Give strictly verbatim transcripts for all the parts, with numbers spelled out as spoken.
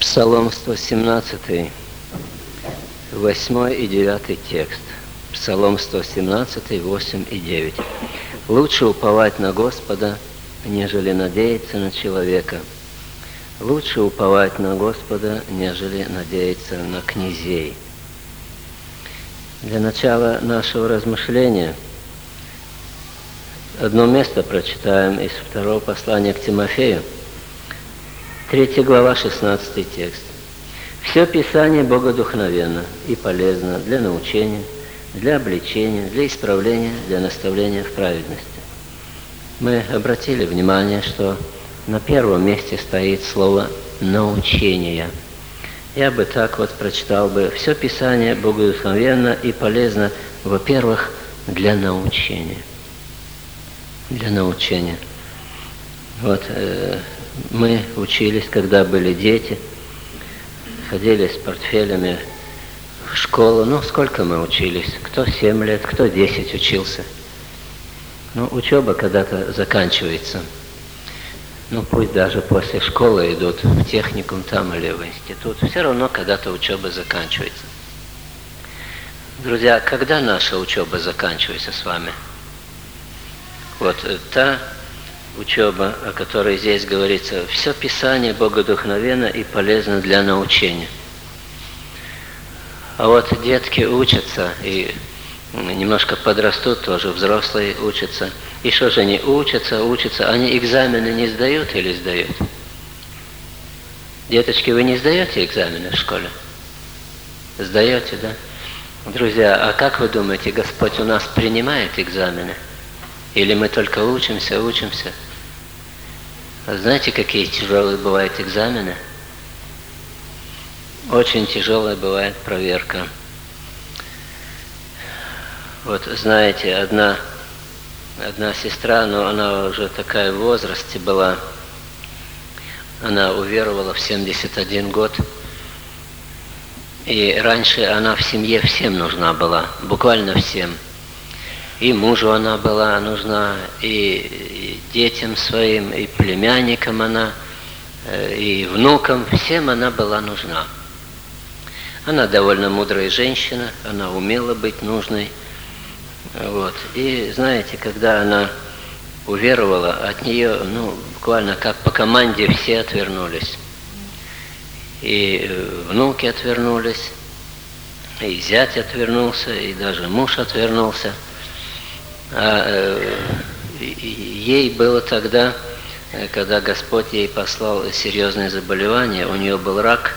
Псалом сто семнадцатый, восьмой и девятый текст. Псалом сто семнадцатый, восемь и девять. «Лучше уповать на Господа, нежели надеяться на человека. Лучше уповать на Господа, нежели надеяться на князей». Для начала нашего размышления одно место прочитаем из второго послания к Тимофею, третья глава, шестнадцатый текст. «Все Писание богодухновенно и полезно для научения, для обличения, для исправления, для наставления в праведности». Мы обратили внимание, что на первом месте стоит слово «научение». Я бы так вот прочитал бы: все Писание богодухновенно и полезно, во-первых, для научения. Для научения. Вот э, мы учились, когда были дети, ходили с портфелями в школу. Ну, сколько мы учились? Кто семь лет, кто десять учился. Ну, учеба когда-то заканчивается. Ну, пусть даже после школы идут в техникум там или в институт. Все равно когда-то учеба заканчивается. Друзья, когда наша учеба заканчивается с вами? Вот та учеба, о которой здесь говорится: все Писание богодухновенно и полезно для научения. А вот детки учатся и немножко подрастут, тоже взрослые учатся. И что же они учатся, учатся? Они экзамены не сдают или сдают? Деточки, вы не сдаете экзамены в школе? Сдаете, да? Друзья, а как вы думаете, Господь у нас принимает экзамены? Или мы только учимся, учимся? А знаете, какие тяжелые бывают экзамены? Очень тяжелая бывает проверка. Вот знаете, одна, одна сестра, но она уже такая в возрасте была, она уверовала в семьдесят один год. И раньше она в семье всем нужна была, буквально всем. И мужу она была нужна, и детям своим, и племянникам она, и внукам, всем она была нужна. Она довольно мудрая женщина, она умела быть нужной. Вот. И знаете, когда она уверовала, от нее, ну, буквально как по команде все отвернулись. И внуки отвернулись, и зять отвернулся, и даже муж отвернулся. А э, ей было тогда, когда Господь ей послал серьезное заболевание, у нее был рак.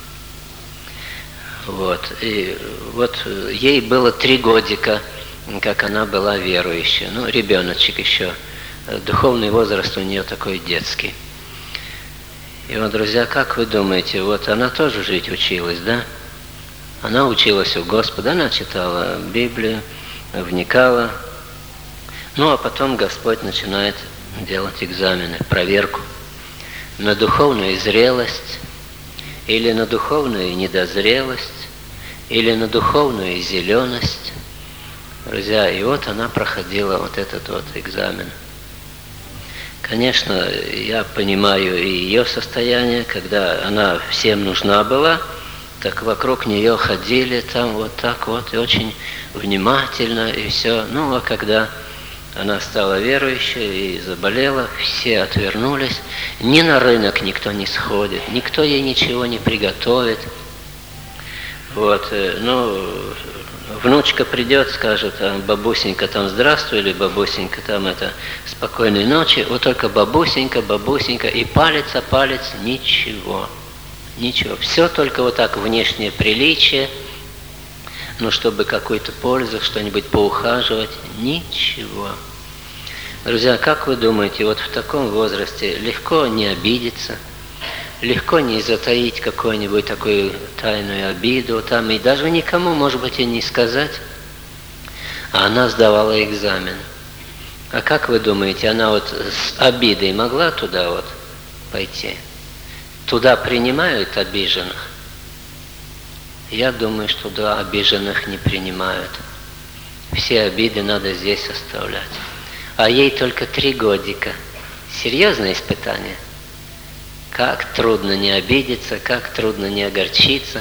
Вот. И вот ей было три годика, как она была верующая. Ну, ребеночек еще. Духовный возраст у нее такой детский. И вот, друзья, как вы думаете, вот она тоже жить училась, да? Она училась у Господа, она читала Библию, вникала. Ну, а потом Господь начинает делать экзамены, проверку на духовную зрелость, или на духовную недозрелость, или на духовную зеленость. Друзья, и вот она проходила вот этот вот экзамен. Конечно, я понимаю и ее состояние, когда она всем нужна была, так вокруг нее ходили там вот так вот, и очень внимательно, и все. Ну, а когда она стала верующей и заболела, все отвернулись. Ни на рынок никто не сходит, никто ей ничего не приготовит. Вот, ну, внучка придет, скажет: бабусенька там здравствуй, или бабусенька там это спокойной ночи. Вот только бабусенька, бабусенька, и палец о палец, ничего, ничего. Все только вот так внешнее приличие, ну, чтобы какую-то пользу, что-нибудь поухаживать, ничего. Друзья, как вы думаете, вот в таком возрасте легко не обидеться, легко не затаить какую-нибудь такую тайную обиду там, и даже никому, может быть, и не сказать, а она сдавала экзамен. А как вы думаете, она вот с обидой могла туда вот пойти? Туда принимают обиженных? Я думаю, что да, обиженных не принимают. Все обиды надо здесь оставлять. А ей только три годика. Серьезное испытание. Как трудно не обидеться, как трудно не огорчиться.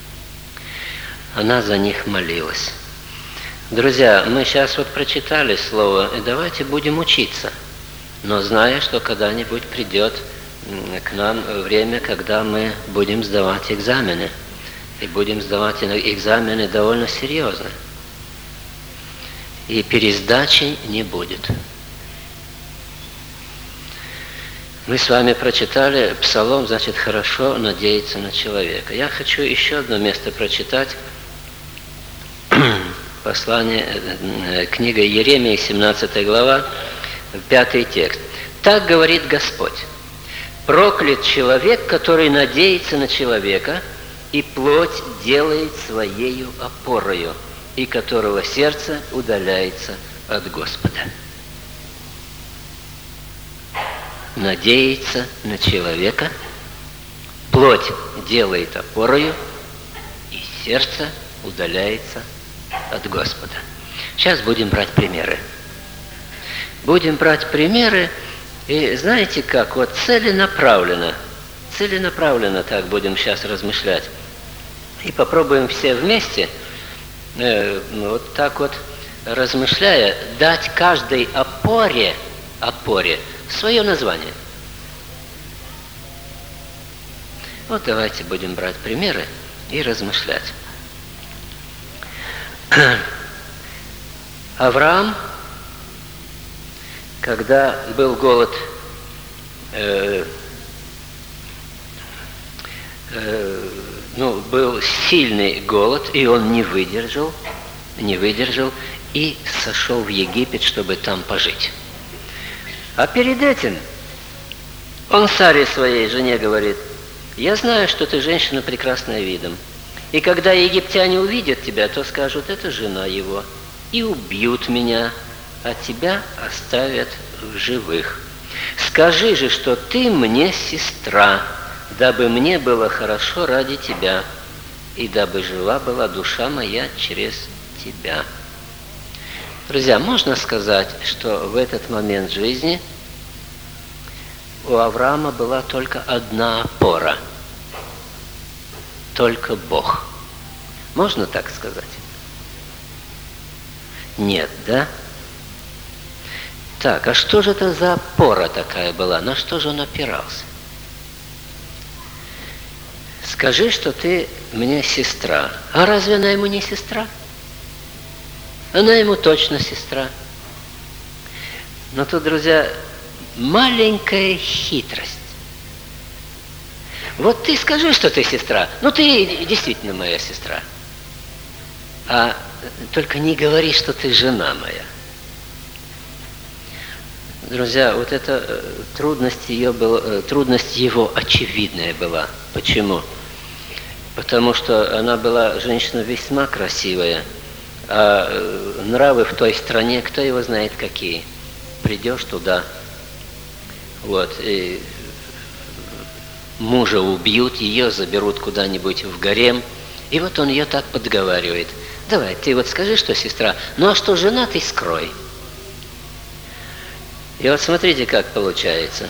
Она за них молилась. Друзья, мы сейчас вот прочитали слово, и давайте будем учиться, но зная, что когда-нибудь придет к нам время, когда мы будем сдавать экзамены, и будем сдавать экзамены довольно серьезно, и пересдачи не будет. Мы с вами прочитали Псалом, значит, хорошо надеяться на человека. Я хочу еще одно место прочитать. Послание, книга Иеремии, семнадцатая глава, пятый текст. «Так говорит Господь: проклят человек, который надеется на человека, и плоть делает своею опорою, и которого сердце удаляется от Господа». Надеется на человека, плоть делает опорою, и сердце удаляется от Господа. Сейчас будем брать примеры. Будем брать примеры, и знаете как, вот целенаправленно, целенаправленно так будем сейчас размышлять. И попробуем все вместе, э, вот так вот размышляя, дать каждой опоре, опоре свое название. Вот давайте будем брать примеры и размышлять. Авраам, когда был голод, э, э, ну, был сильный голод, и он не выдержал, не выдержал и сошел в Египет, чтобы там пожить. А перед этим он Саре, своей жене, говорит: «Я знаю, что ты женщина прекрасная видом, и когда египтяне увидят тебя, то скажут: это жена его, и убьют меня, а тебя оставят в живых. Скажи же, что ты мне сестра, дабы мне было хорошо ради тебя, и дабы жива была душа моя через тебя». Друзья, можно сказать, что в этот момент жизни у Авраама была только одна опора, только Бог. Можно так сказать? Нет, да? Так, а что же это за опора такая была? На что же он опирался? Скажи, что ты мне сестра. А разве она ему не сестра? Она ему точно сестра. Но тут, друзья, маленькая хитрость. Вот ты скажи, что ты сестра. Ну, ты действительно моя сестра. А только не говори, что ты жена моя. Друзья, вот эта трудность, ее была, трудность его очевидная была. Почему? Потому что она была женщина весьма красивая, а нравы в той стране, кто его знает какие. Придешь туда, вот, и мужа убьют, ее заберут куда-нибудь в гарем, и вот он ее так подговаривает: давай, ты вот скажи, что сестра, ну а что жена, ты скрой. И вот смотрите, как получается.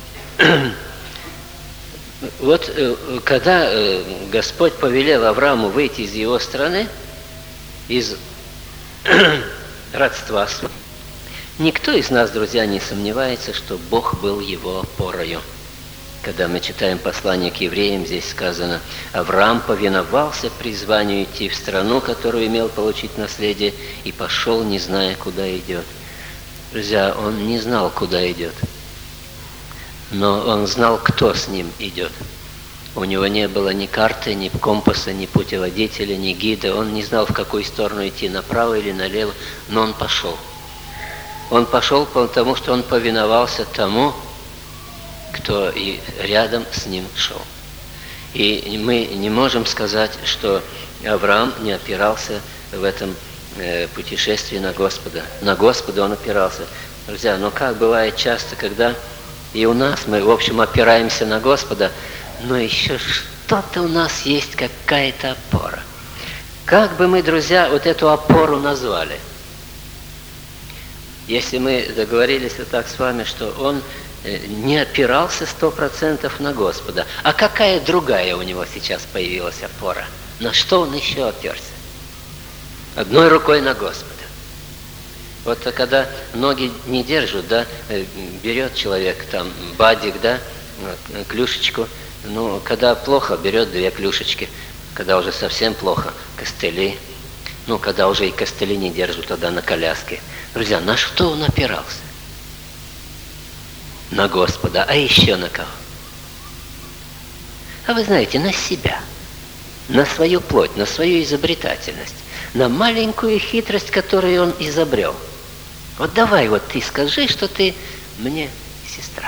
Вот когда Господь повелел Аврааму выйти из его страны, из родства, никто из нас, друзья, не сомневается, что Бог был его опорою. Когда мы читаем послание к евреям, здесь сказано: Авраам повиновался призванию идти в страну, которую имел получить наследие, и пошел, не зная, куда идет. Друзья, он не знал, куда идет, но он знал, кто с ним идет. У него не было ни карты, ни компаса, ни путеводителя, ни гида. Он не знал, в какую сторону идти, направо или налево, но он пошел. Он пошел, потому что он повиновался тому, кто и рядом с ним шел. И мы не можем сказать, что Авраам не опирался в этом э, путешествии на Господа. На Господа он опирался. Друзья, но как бывает часто, когда и у нас мы, в общем, опираемся на Господа, но еще что-то у нас есть, какая-то опора. Как бы мы, друзья, вот эту опору назвали? Если мы договорились вот так с вами, что он не опирался сто процентов на Господа. А какая другая у него сейчас появилась опора? На что он еще оперся? Одной рукой на Господа. Вот когда ноги не держат, да, берет человек там бадик, да, клюшечку. Ну, когда плохо, берет две клюшечки. Когда уже совсем плохо, костыли. Ну, когда уже и костыли не держат, тогда на коляске. Друзья, на что он опирался? На Господа, а еще на кого? А вы знаете, на себя, на свою плоть, на свою изобретательность, на маленькую хитрость, которую он изобрел. Вот давай, вот ты скажи, что ты мне сестра.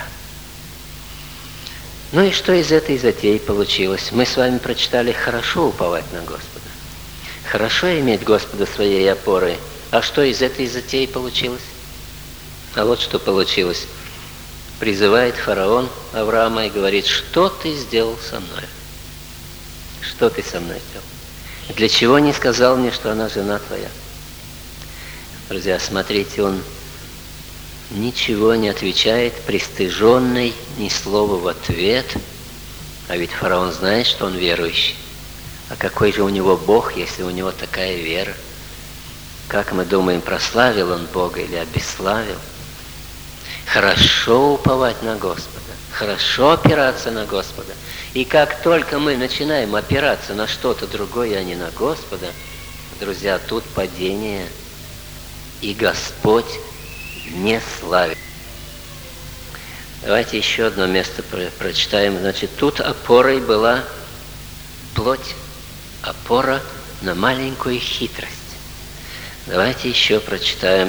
Ну и что из этой затеи получилось? Мы с вами прочитали: хорошо уповать на Господа, хорошо иметь Господа своей опорой. А что из этой затеи получилось? А вот что получилось. Призывает фараон Авраама и говорит: что ты сделал со мной? Что ты со мной сделал? Для чего не сказал мне, что она жена твоя? Друзья, смотрите, он ничего не отвечает, пристыженный, ни слова в ответ. А ведь фараон знает, что он верующий. А какой же у него Бог, если у него такая вера? Как мы думаем, прославил он Бога или обесславил? Хорошо уповать на Господа, хорошо опираться на Господа. И как только мы начинаем опираться на что-то другое, а не на Господа, друзья, тут падение, и Господь не славит. Давайте еще одно место про- прочитаем. Значит, тут опорой была плоть, опора на маленькую хитрость. Давайте еще прочитаем.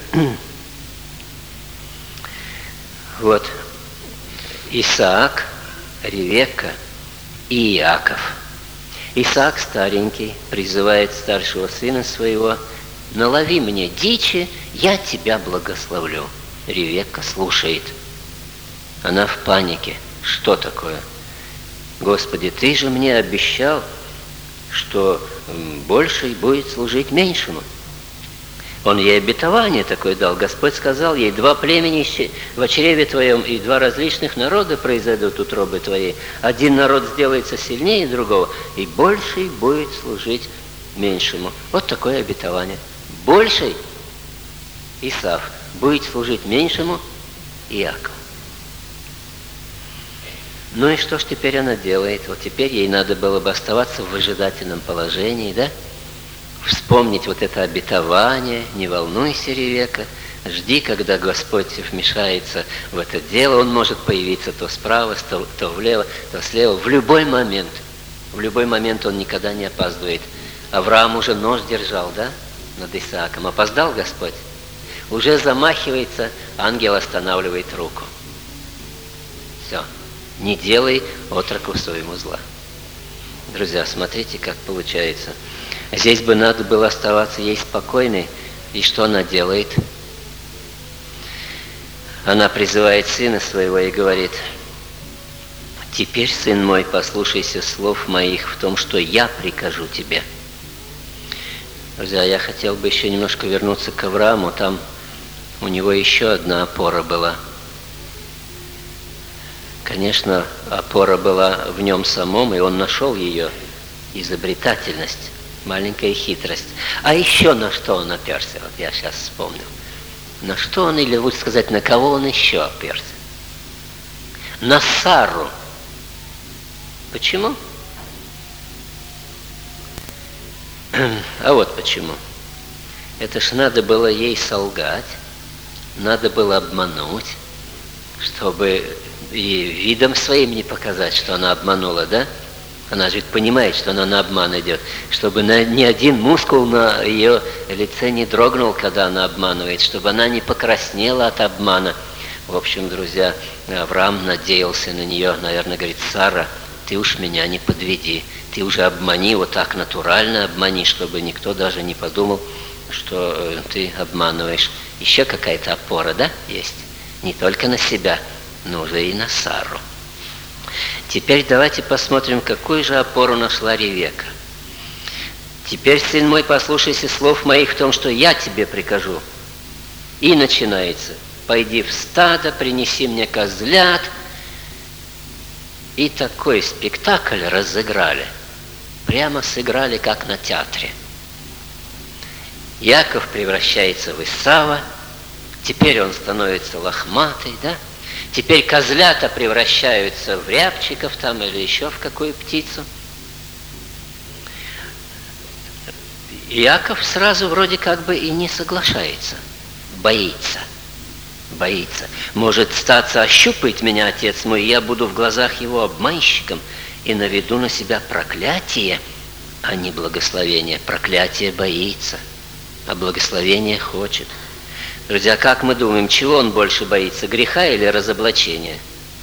Вот, Исаак, Ревекка и Иаков. Исаак старенький призывает старшего сына своего: налови мне дичи, я тебя благословлю. Ревекка слушает. Она в панике. Что такое? Господи, ты же мне обещал, что больший будет служить меньшему. Он ей обетование такое дал. Господь сказал ей: два племени в чреве твоем, и два различных народа произойдут утробы твоей. Один народ сделается сильнее другого, и больший будет служить меньшему. Вот такое обетование. Больший, Исав, будет служить меньшему, Иаков. Ну и что ж теперь она делает? Вот теперь ей надо было бы оставаться в выжидательном положении, да? Вспомнить вот это обетование: не волнуйся, Ревекка, жди, когда Господь вмешается в это дело. Он может появиться то справа, то, то влево, то слева, в любой момент. В любой момент он никогда не опаздывает. Авраам уже нож держал, да, над Исааком. Опоздал Господь? Уже замахивается, ангел останавливает руку. Все, не делай отроку своему зла. Друзья, смотрите, как получается. Здесь бы надо было оставаться ей спокойной. И что она делает? Она призывает сына своего и говорит: теперь, сын мой, послушайся слов моих в том, что я прикажу тебе. Друзья, я хотел бы еще немножко вернуться к Аврааму. Там у него еще одна опора была. Конечно, опора была в нем самом, и он нашел ее: изобретательность, маленькая хитрость. А еще на что он оперся? Вот я сейчас вспомнил. На что он, или лучше сказать, на кого он еще оперся? На Сару. Почему? А вот почему. Это ж надо было ей солгать, надо было обмануть, чтобы и видом своим не показать, что она обманула, да? Она же ведь понимает, что она на обман идет, чтобы на, ни один мускул на ее лице не дрогнул, когда она обманывает, чтобы она не покраснела от обмана. В общем, друзья, Авраам надеялся на нее, наверное, говорит: Сара, ты уж меня не подведи, ты уже обмани, вот так натурально обмани, чтобы никто даже не подумал, что э, ты обманываешь. Еще какая-то опора, да, есть? Не только на себя, но уже и на Сару. Теперь давайте посмотрим, какую же опору нашла Ревекка. Теперь, сын мой, послушайся слов моих в том, что я тебе прикажу. И начинается. пойди в стадо, принеси мне козлят. И такой спектакль разыграли. Прямо сыграли, как на театре. Яков превращается в Исава, теперь он становится лохматый, да? Теперь козлята превращаются в рябчиков там или еще в какую птицу. Яков сразу вроде как бы и не соглашается, боится, боится. Может, статься, ощупает меня отец мой, и я буду в глазах его обманщиком и наведу на себя проклятие, а не благословение. Проклятие боится, а благословение хочет. Друзья, как мы думаем, чего он больше боится, греха или разоблачения?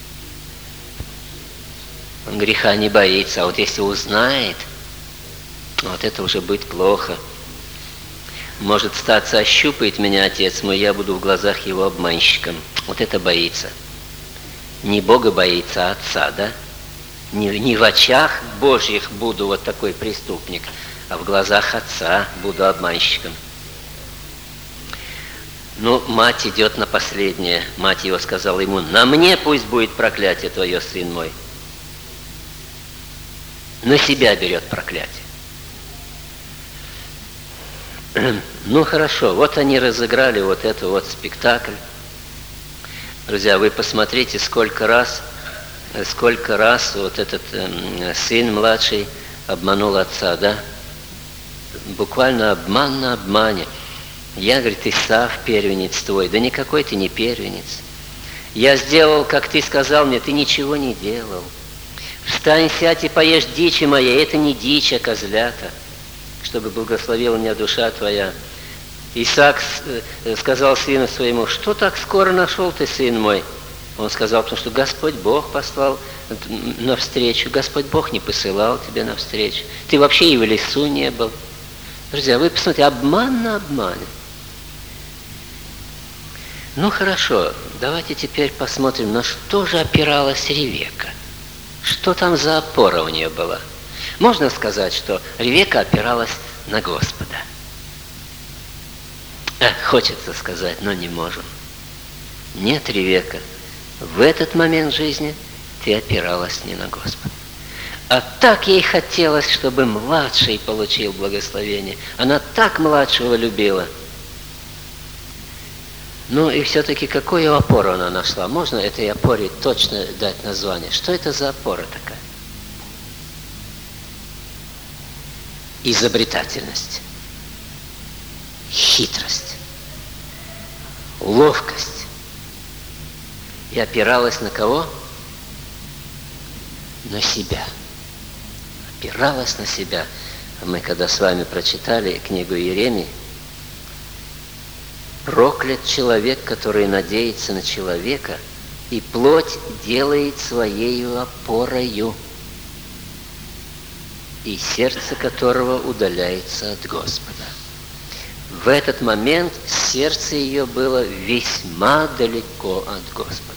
Он греха не боится, а вот если узнает, вот это уже будет плохо. Может, статься, ощупает меня отец мой, я буду в глазах его обманщиком. Вот это боится. Не Бога боится, а отца, да? Не, не в очах Божьих буду вот такой преступник, а в глазах отца буду обманщиком. Ну, мать идет на последнее. Мать его сказала ему: на мне пусть будет проклятие твое, сын мой. На себя берет проклятие. Ну хорошо, вот они разыграли вот это вот спектакль. Друзья, вы посмотрите, сколько раз, сколько раз вот этот э, сын младший обманул отца, да? Буквально обман на обмане. Я, говорит, Исав, первенец твой. Да никакой ты не первенец. Я сделал, как ты сказал мне, ты ничего не делал. Встань, сядь и поешь дичи моей. Это не дичь, а козлята, чтобы благословила меня душа твоя. Исаак сказал сыну своему: что так скоро нашел ты, сын мой? Он сказал: потому что Господь Бог послал навстречу. Господь Бог не посылал тебя навстречу. Ты вообще и в лесу не был. Друзья, вы посмотрите, обман на обмане. Ну хорошо, давайте теперь посмотрим, на что же опиралась Ревекка. Что там за опора у нее была? Можно сказать, что Ревекка опиралась на Господа. А, хочется сказать, но не можем. Нет, Ревекка, в этот момент жизни ты опиралась не на Господа. А так ей хотелось, чтобы младший получил благословение. Она так младшего любила. Ну и все-таки какую опору она нашла? Можно этой опоре точно дать название? Что это за опора такая? Изобретательность, хитрость, ловкость. И опиралась на кого? На себя. Опиралась на себя. Мы когда с вами прочитали книгу Иеремии: проклят человек, который надеется на человека, и плоть делает своею опорою, и сердце которого удаляется от Господа. В этот момент сердце ее было весьма далеко от Господа.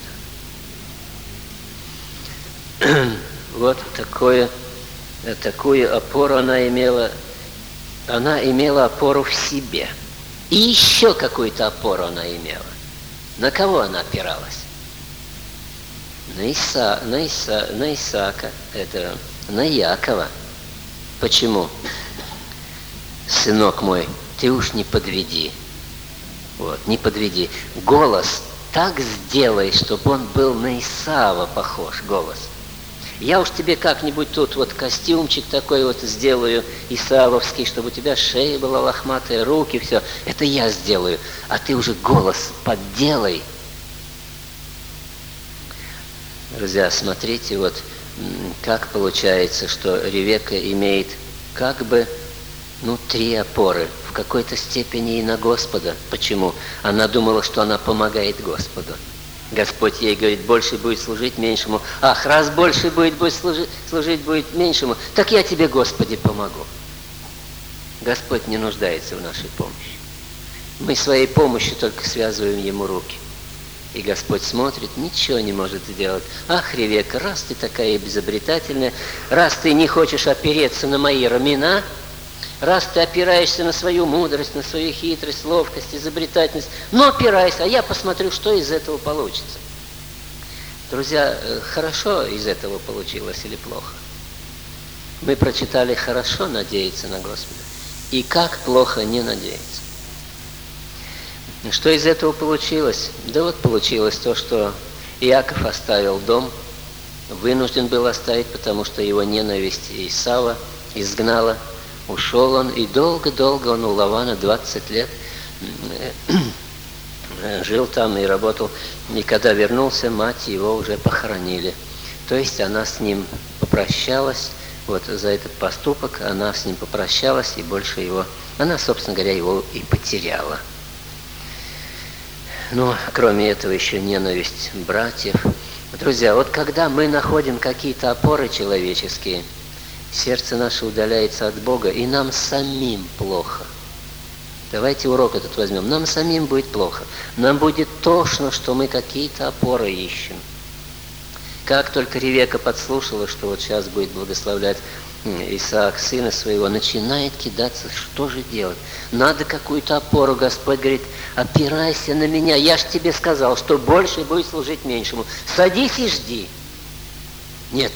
Вот такое, такую опору она имела. Она имела опору в себе. И еще какую-то опору она имела. На кого она опиралась? На, Иса, на, Иса, на Исаака, это, на Якова. Почему? Сынок мой, ты уж не подведи. Вот, не подведи. Голос так сделай, чтобы он был на Исава похож, голос. Я уж тебе как-нибудь тут вот костюмчик такой вот сделаю, исавовский, чтобы у тебя шея была лохматая, руки, все. Это я сделаю, а ты уже голос подделай. Друзья, смотрите, вот как получается, что Ревекка имеет как бы, ну, три опоры, в какой-то степени и на Господа. Почему? Она думала, что она помогает Господу. Господь ей говорит: больше будет служить меньшему. Ах, раз больше будет, будет служить, служить будет меньшему, так я тебе, Господи, помогу. Господь не нуждается в нашей помощи. Мы своей помощью только связываем Ему руки. И Господь смотрит, ничего не может сделать. Ах, Ревекка, раз ты такая изобретательная, раз ты не хочешь опереться на мои рамена, Раз ты опираешься на свою мудрость, на свою хитрость, ловкость, изобретательность, но опирайся, а я посмотрю, что из этого получится. Друзья, хорошо из этого получилось или плохо? Мы прочитали «хорошо надеяться на Господа» и «как плохо не надеяться». Что из этого получилось? Да вот получилось то, что Иаков оставил дом, вынужден был оставить, потому что его ненависть Исава изгнала. Ушел он, и долго-долго он у Лавана, двадцать лет, жил там и работал. И когда вернулся, мать его уже похоронили. То есть она с ним попрощалась, вот за этот поступок она с ним попрощалась, и больше его, она, собственно говоря, его и потеряла. Ну, кроме этого, еще ненависть братьев. Друзья, вот когда мы находим какие-то опоры человеческие, сердце наше удаляется от Бога, и нам самим плохо. Давайте урок этот возьмем. Нам самим будет плохо. Нам будет тошно, что мы какие-то опоры ищем. Как только Ревека подслушала, что вот сейчас будет благословлять Исаак сына своего, начинает кидаться, что же делать? Надо какую-то опору. Господь говорит: опирайся на меня. Я ж тебе сказал, что больше будет служить меньшему. Садись и жди. Нет.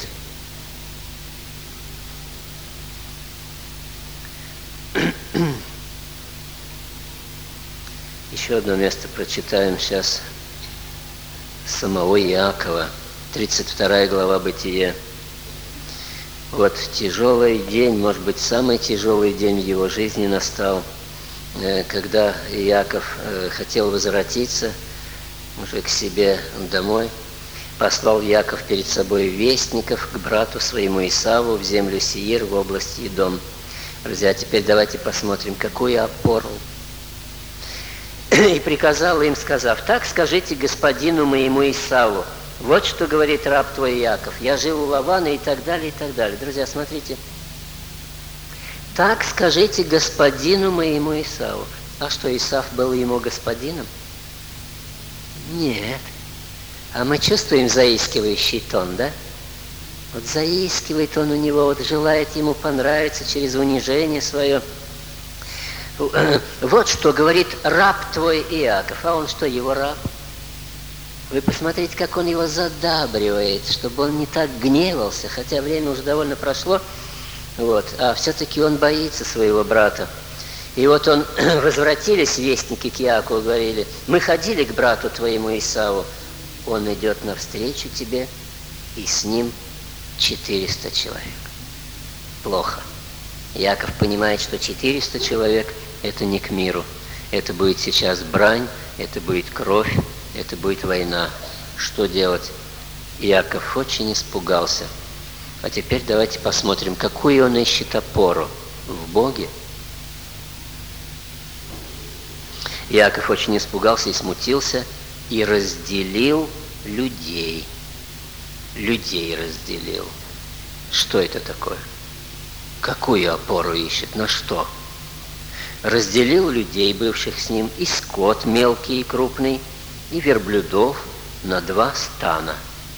Еще одно место прочитаем сейчас самого Иакова, тридцать вторая глава Бытия. Вот тяжелый день, может быть, самый тяжелый день в его жизни настал, когда Иаков хотел возвратиться уже к себе домой. Послал Иаков перед собой вестников к брату своему Исаву в землю Сеир в области Едом. Друзья, теперь давайте посмотрим, какую опору. И приказал им, сказав: так скажите господину моему Исаву, вот что говорит раб твой Иаков, я жил у Лавана, и так далее, и так далее. Друзья, смотрите. Так скажите господину моему Исаву. А что, Исав был ему господином? Нет. А мы чувствуем заискивающий тон, да? Вот заискивает он у него, вот желает ему понравиться через унижение свое. Вот что говорит раб твой Иаков. А он что, его раб? Вы посмотрите, как он его задабривает, чтобы он не так гневался, хотя время уже довольно прошло, вот, а все-таки он боится своего брата. И вот он, возвратились вестники к Иакову, говорили: мы ходили к брату твоему Исаву, он идет навстречу тебе, и с ним четыреста человек. Плохо. Иаков понимает, что четыреста человек – это не к миру. Это будет сейчас брань, это будет кровь, это будет война. Что делать? Иаков очень испугался. А теперь давайте посмотрим, какую он ищет опору в Боге. Иаков очень испугался и смутился, и разделил людей. Людей разделил. Что это такое? Какую опору ищет? На что? Разделил людей, бывших с ним, и скот мелкий и крупный, и верблюдов на два стана.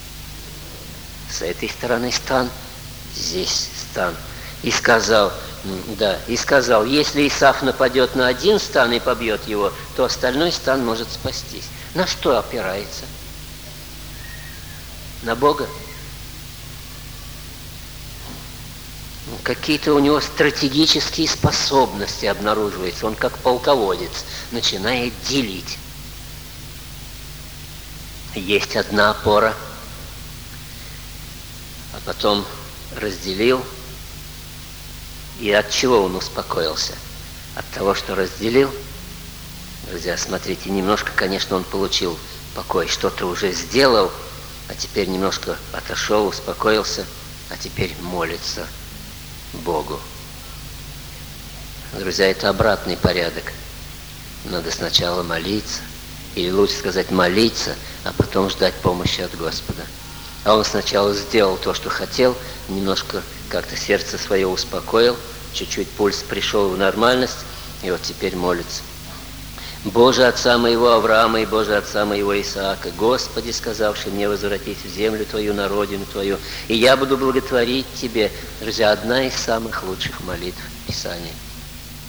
С этой стороны стан, здесь стан. И сказал, да, и сказал, если Исав нападет на один стан и побьет его, то остальной стан может спастись. На что опирается? На Бога? Какие-то у него стратегические способности обнаруживаются. Он как полководец начинает делить. Есть одна опора, а потом разделил. И от чего он успокоился? От того, что разделил. Друзья, смотрите, немножко, конечно, он получил покой, что-то уже сделал, а теперь немножко отошел, успокоился, а теперь молится Богу. Друзья, это обратный порядок. Надо сначала молиться, или лучше сказать молиться, а потом ждать помощи от Господа. А он сначала сделал то, что хотел, немножко как-то сердце свое успокоил, чуть-чуть пульс пришел в нормальность, и вот теперь молится. Боже, отца моего Авраама и Боже, отца моего Исаака, Господи, сказавший мне возвратись в землю Твою, на родину Твою, и я буду благотворить Тебе. Друзья, одна из самых лучших молитв Писания.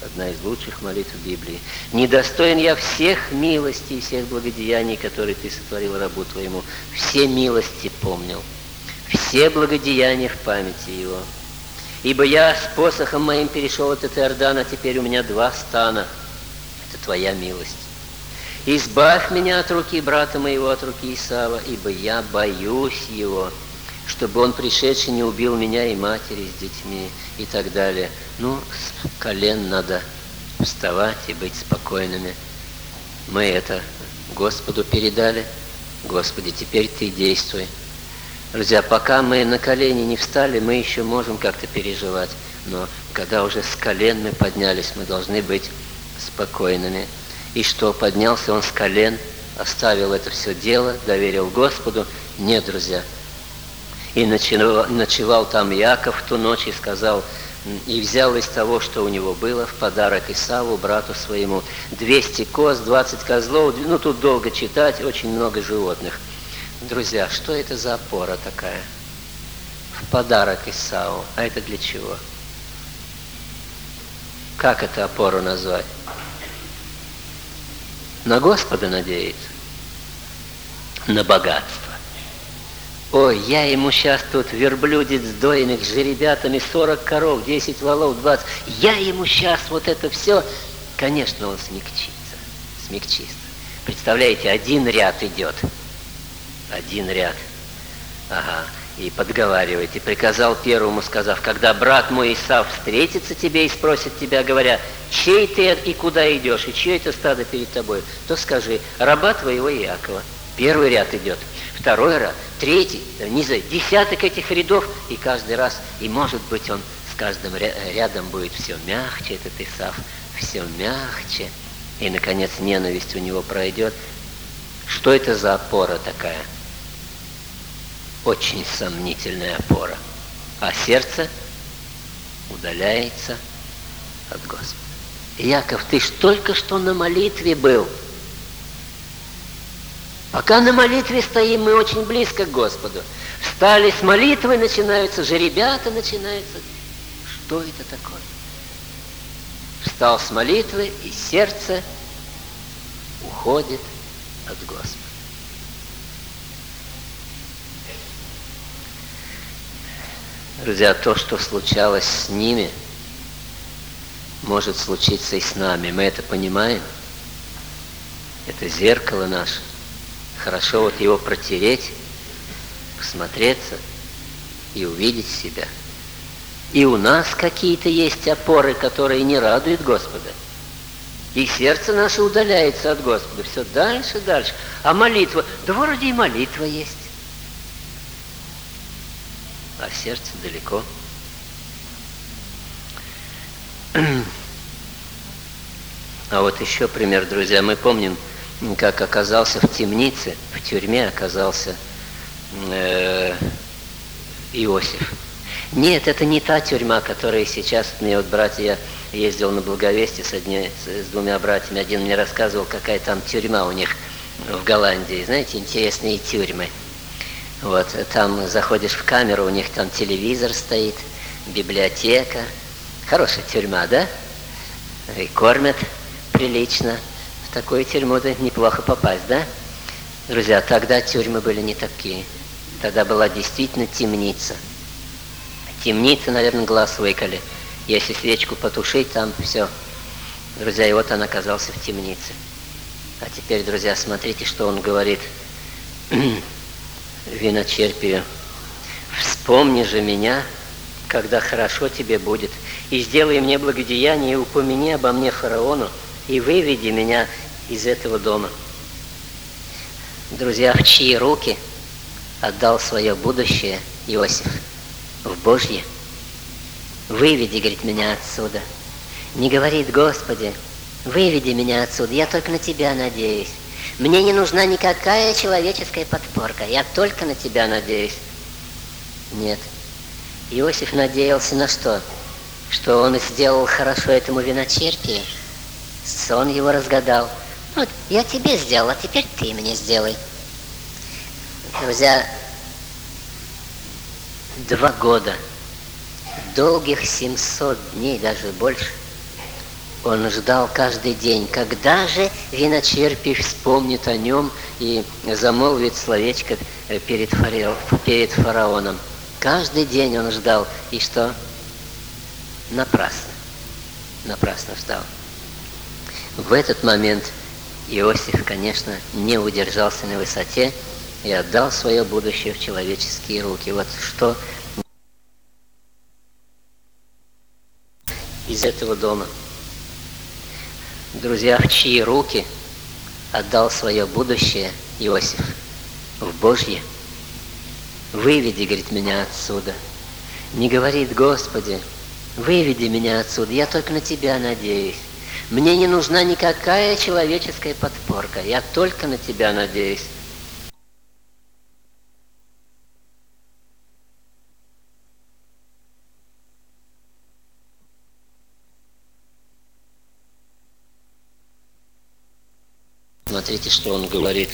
одна из лучших молитв Библии. «Недостоин я всех милостей и всех благодеяний, которые ты сотворил рабу твоему. Все милости помнил, все благодеяния в памяти его. Ибо я с посохом моим перешел от Иордана, а теперь у меня два стана. Это твоя милость. Избавь меня от руки брата моего, от руки Исава, ибо я боюсь его, чтобы он, пришедший, не убил меня и матери с детьми», и так далее. Ну, с колен надо вставать и быть спокойными. Мы это Господу передали. Господи, теперь Ты действуй. Друзья, пока мы на колени не встали, мы еще можем как-то переживать. Но когда уже с колен мы поднялись, мы должны быть спокойными. И что, поднялся он с колен, оставил это все дело, доверил Господу? Нет, друзья. И ночевал, ночевал там Иаков в ту ночь и сказал, и взял из того, что у него было, в подарок Исаву, брату своему, двести коз, двадцать козлов, ну тут долго читать, очень много животных. Друзья, что это за опора такая? В подарок Исаву. А это для чего? Как эту опору назвать? На Господа надеяться? На богатство? Ой, я ему сейчас тут верблюдец дойных, с жеребятами, сорок коров, десять волов, двадцать. Я ему сейчас вот это все. Конечно, он смягчится. Смягчится. Представляете, один ряд идет. Один ряд. Ага. И подговаривает. И приказал первому, сказав, когда брат мой Исав встретится тебе и спросит тебя, говоря, чей ты и куда идешь, и чье это стадо перед тобой, то скажи, раба твоего Иакова. Первый ряд идет. Второй ряд, третий, не знаю, десяток этих рядов, и каждый раз, и может быть он с каждым рядом будет все мягче, этот Исав, все мягче, и, наконец, ненависть у него пройдет. Что это за опора такая? Очень сомнительная опора. А сердце удаляется от Господа. Иаков, ты ж только что на молитве был. Пока на молитве стоим, мы очень близко к Господу. Встали с молитвы, начинаются жеребята, начинаются. Что это такое? Встал с молитвы, и сердце уходит от Господа. Друзья, то, что случалось с ними, может случиться и с нами. Мы это понимаем. Это зеркало наше. Хорошо вот его протереть, посмотреться и увидеть себя. И у нас какие-то есть опоры, которые не радуют Господа. И сердце наше удаляется от Господа. Все дальше, дальше. А молитва? Да вроде и молитва есть. А сердце далеко. А вот еще пример, друзья. Мы помним, как оказался в темнице, в тюрьме оказался э, Иосиф. Нет, это не та тюрьма, которая сейчас, мне вот братья, я ездил на Благовестие с, одни, с, с двумя братьями, один мне рассказывал, какая там тюрьма у них в Голландии, знаете, интересные тюрьмы. Вот, там заходишь в камеру, у них там телевизор стоит, библиотека, хорошая тюрьма, да? И кормят прилично. В такую тюрьму-то неплохо попасть, да? Друзья, тогда тюрьмы были не такие. Тогда была действительно темница. Темница, наверное, глаз выколи. Если свечку потушить, там все. Друзья, и вот он оказался в темнице. А теперь, друзья, смотрите, что он говорит виночерпию. «Вспомни же меня, когда хорошо тебе будет, и сделай мне благодеяние, и упомяни обо мне фараону, и выведи меня из этого дома». Друзья, в чьи руки отдал свое будущее Иосиф? В Божьи. «Выведи, — говорит, — меня отсюда». Не говорит: «Господи, выведи меня отсюда, я только на Тебя надеюсь. Мне не нужна никакая человеческая подпорка, я только на Тебя надеюсь». Нет. Иосиф надеялся на что? Что он сделал хорошо этому виночерпию. Сон его разгадал. Вот, я тебе сделал, а теперь ты мне сделай. Друзья, два года, долгих семьсот дней, даже больше, он ждал каждый день, когда же виночерпий вспомнит о нем и замолвит словечко перед, фараон, перед фараоном. Каждый день он ждал, и что? Напрасно. Напрасно ждал. В этот момент Иосиф, конечно, не удержался на высоте и отдал свое будущее в человеческие руки. Вот что из этого дома. Друзья, в чьи руки отдал свое будущее Иосиф? В Божьи. Выведи, говорит, меня отсюда. Не говорит: Господи, выведи меня отсюда, я только на Тебя надеюсь. Мне не нужна никакая человеческая подпорка, я только на Тебя надеюсь. Смотрите, что он говорит.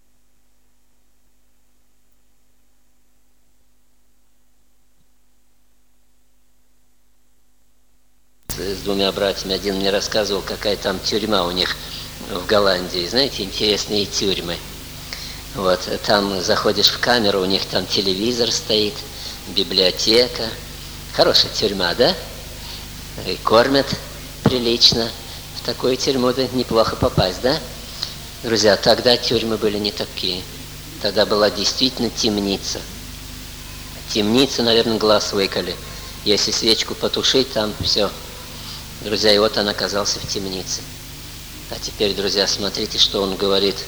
С двумя братьями. Один мне рассказывал, какая там тюрьма у них в Голландии. Знаете, интересные тюрьмы. Вот, там заходишь в камеру, у них там телевизор стоит, библиотека. Хорошая тюрьма, да? И кормят прилично. В такую тюрьму-то неплохо попасть, да? Друзья, тогда тюрьмы были не такие. Тогда была действительно темница. Темница, наверное, глаз выколи. Если свечку потушить, там все. Друзья, и вот он оказался в темнице. А теперь, друзья, смотрите, что он говорит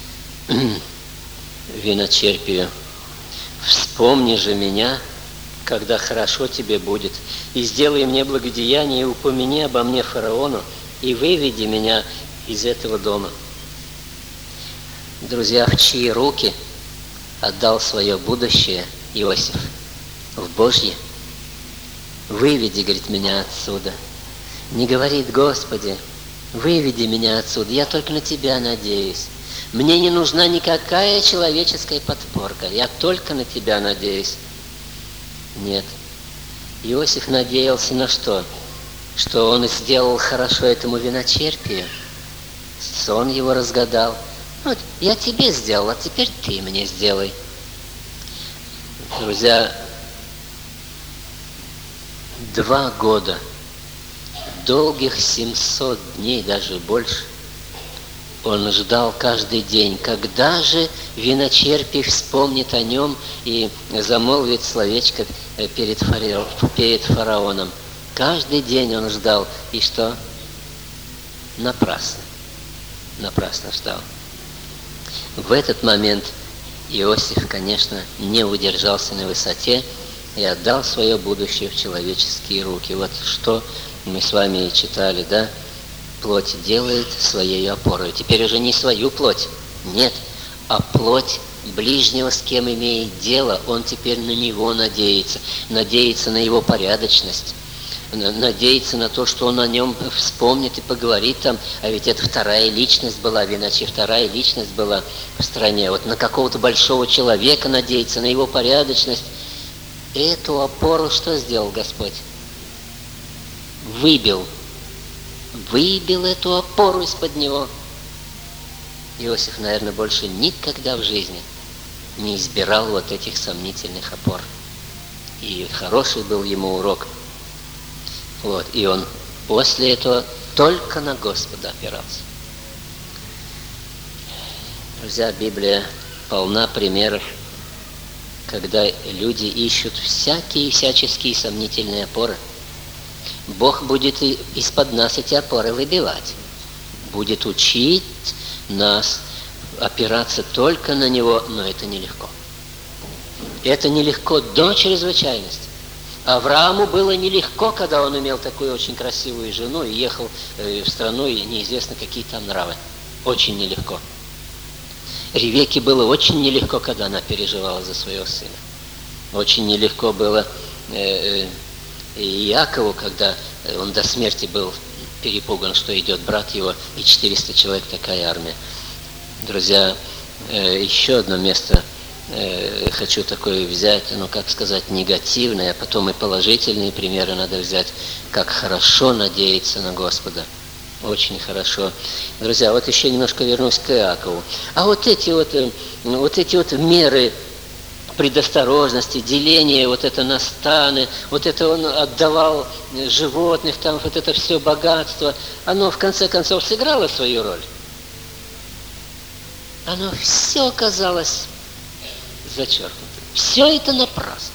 виночерпию. «Вспомни же меня, когда хорошо тебе будет, и сделай мне благодеяние, и упомяни обо мне фараону, и выведи меня из этого дома». Друзья, в чьи руки отдал свое будущее Иосиф? В Божьи. Выведи, говорит, меня отсюда. Не говорит: Господи, выведи меня отсюда, я только на Тебя надеюсь. Мне не нужна никакая человеческая подпорка, я только на Тебя надеюсь. Нет. Иосиф надеялся на что? Что он сделал хорошо этому виночерпию. Сон его разгадал. Вот, я тебе сделал, а теперь ты мне сделай. Друзья, два года, долгих семьсот дней, даже больше, он ждал каждый день, когда же виночерпий вспомнит о нем и замолвит словечко перед, фараон, перед фараоном. Каждый день он ждал, и что? Напрасно. Напрасно ждал. В этот момент Иосиф, конечно, не удержался на высоте и отдал свое будущее в человеческие руки. Вот что мы с вами читали, да? Плоть делает своей опорой. Теперь уже не свою плоть, нет, а плоть ближнего, с кем имеет дело, он теперь на него надеется, надеется на его порядочность, надеется на то, что он о нем вспомнит и поговорит там. А ведь это вторая личность была, иначе вторая личность была в стране. Вот на какого-то большого человека надеется, на его порядочность. Эту опору что сделал Господь? Выбил. Выбил эту опору из-под него. Иосиф, наверное, больше никогда в жизни не избирал вот этих сомнительных опор. И хороший был ему урок. Вот, и он после этого только на Господа опирался. Друзья, Библия полна примеров, когда люди ищут всякие всяческие сомнительные опоры. Бог будет и из-под нас эти опоры выбивать. Будет учить нас опираться только на Него, но это нелегко. Это нелегко до чрезвычайности. Аврааму было нелегко, когда он имел такую очень красивую жену и ехал в страну, и неизвестно, какие там нравы. Очень нелегко. Ревекке было очень нелегко, когда она переживала за своего сына. Очень нелегко было э, э, Иакову, когда он до смерти был перепуган, что идет брат его, и четыреста человек, такая армия. Друзья, э, еще одно место э, хочу такое взять, ну, как сказать, негативное, а потом и положительные примеры надо взять, как хорошо надеяться на Господа. Очень хорошо. Друзья, вот еще немножко вернусь к Иакову. А вот эти вот, вот эти вот меры предосторожности, деление вот это на станы, вот это он отдавал животных, там вот это все богатство, оно в конце концов сыграло свою роль. Оно все оказалось зачеркнуто. Все это напрасно.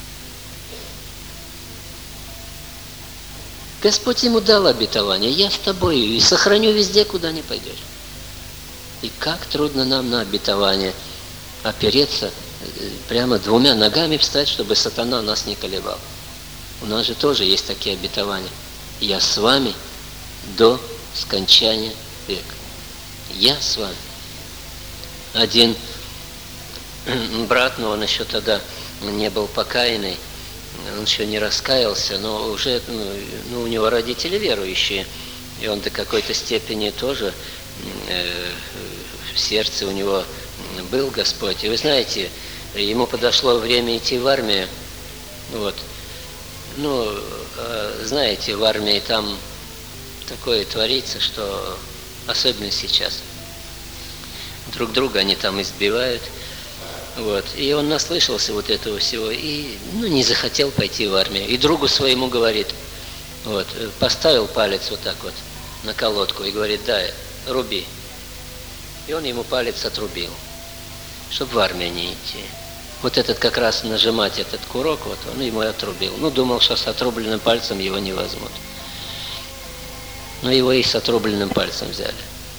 Господь ему дал обетование: я с тобою и сохраню везде, куда не пойдешь. И как трудно нам на обетование опереться, прямо двумя ногами встать, чтобы сатана нас не колебал. У нас же тоже есть такие обетования. Я с вами до скончания века. Я с вами. Один брат, но он еще тогда не был покаянный, он еще не раскаялся, но уже ну, ну, у него родители верующие, и он до какой-то степени тоже э, в сердце у него был Господь. И вы знаете, ему подошло время идти в армию. Вот. Ну, э, знаете, в армии там такое творится, что особенно сейчас. Друг друга они там избивают. Вот. И он наслышался вот этого всего и ну, не захотел пойти в армию. И другу своему говорит, вот, поставил палец вот так вот на колодку и говорит: дай, руби. И он ему палец отрубил, чтобы в армию не идти. Вот этот как раз нажимать этот курок, вот он ему и отрубил. Ну, думал, что с отрубленным пальцем его не возьмут. Но его и с отрубленным пальцем взяли.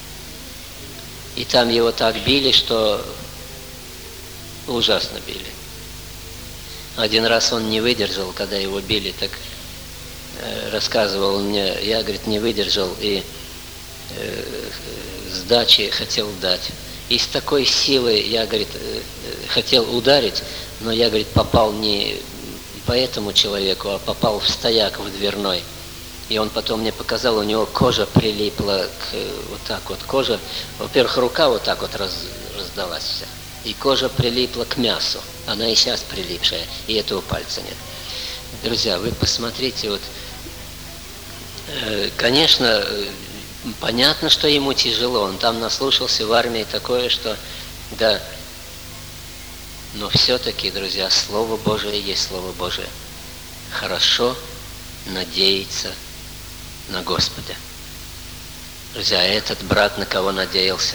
И там его так били, что ужасно били. Один раз он не выдержал, когда его били, так э, рассказывал мне, я, говорит, не выдержал и э, сдачи хотел дать. И с такой силой я, говорит, э, хотел ударить, но я, говорит, попал не по этому человеку, а попал в стояк в дверной. И он потом мне показал, у него кожа прилипла к, вот так вот, кожа, во-первых, рука вот так вот раз, раздалась вся. И кожа прилипла к мясу. Она и сейчас прилипшая, и этого пальца нет. Друзья, вы посмотрите, вот, э, конечно, э, понятно, что ему тяжело. Он там наслушался в армии такое, что, да, но все-таки, друзья, Слово Божие есть Слово Божие. Хорошо надеяться на Господа. Друзья, этот брат на кого надеялся?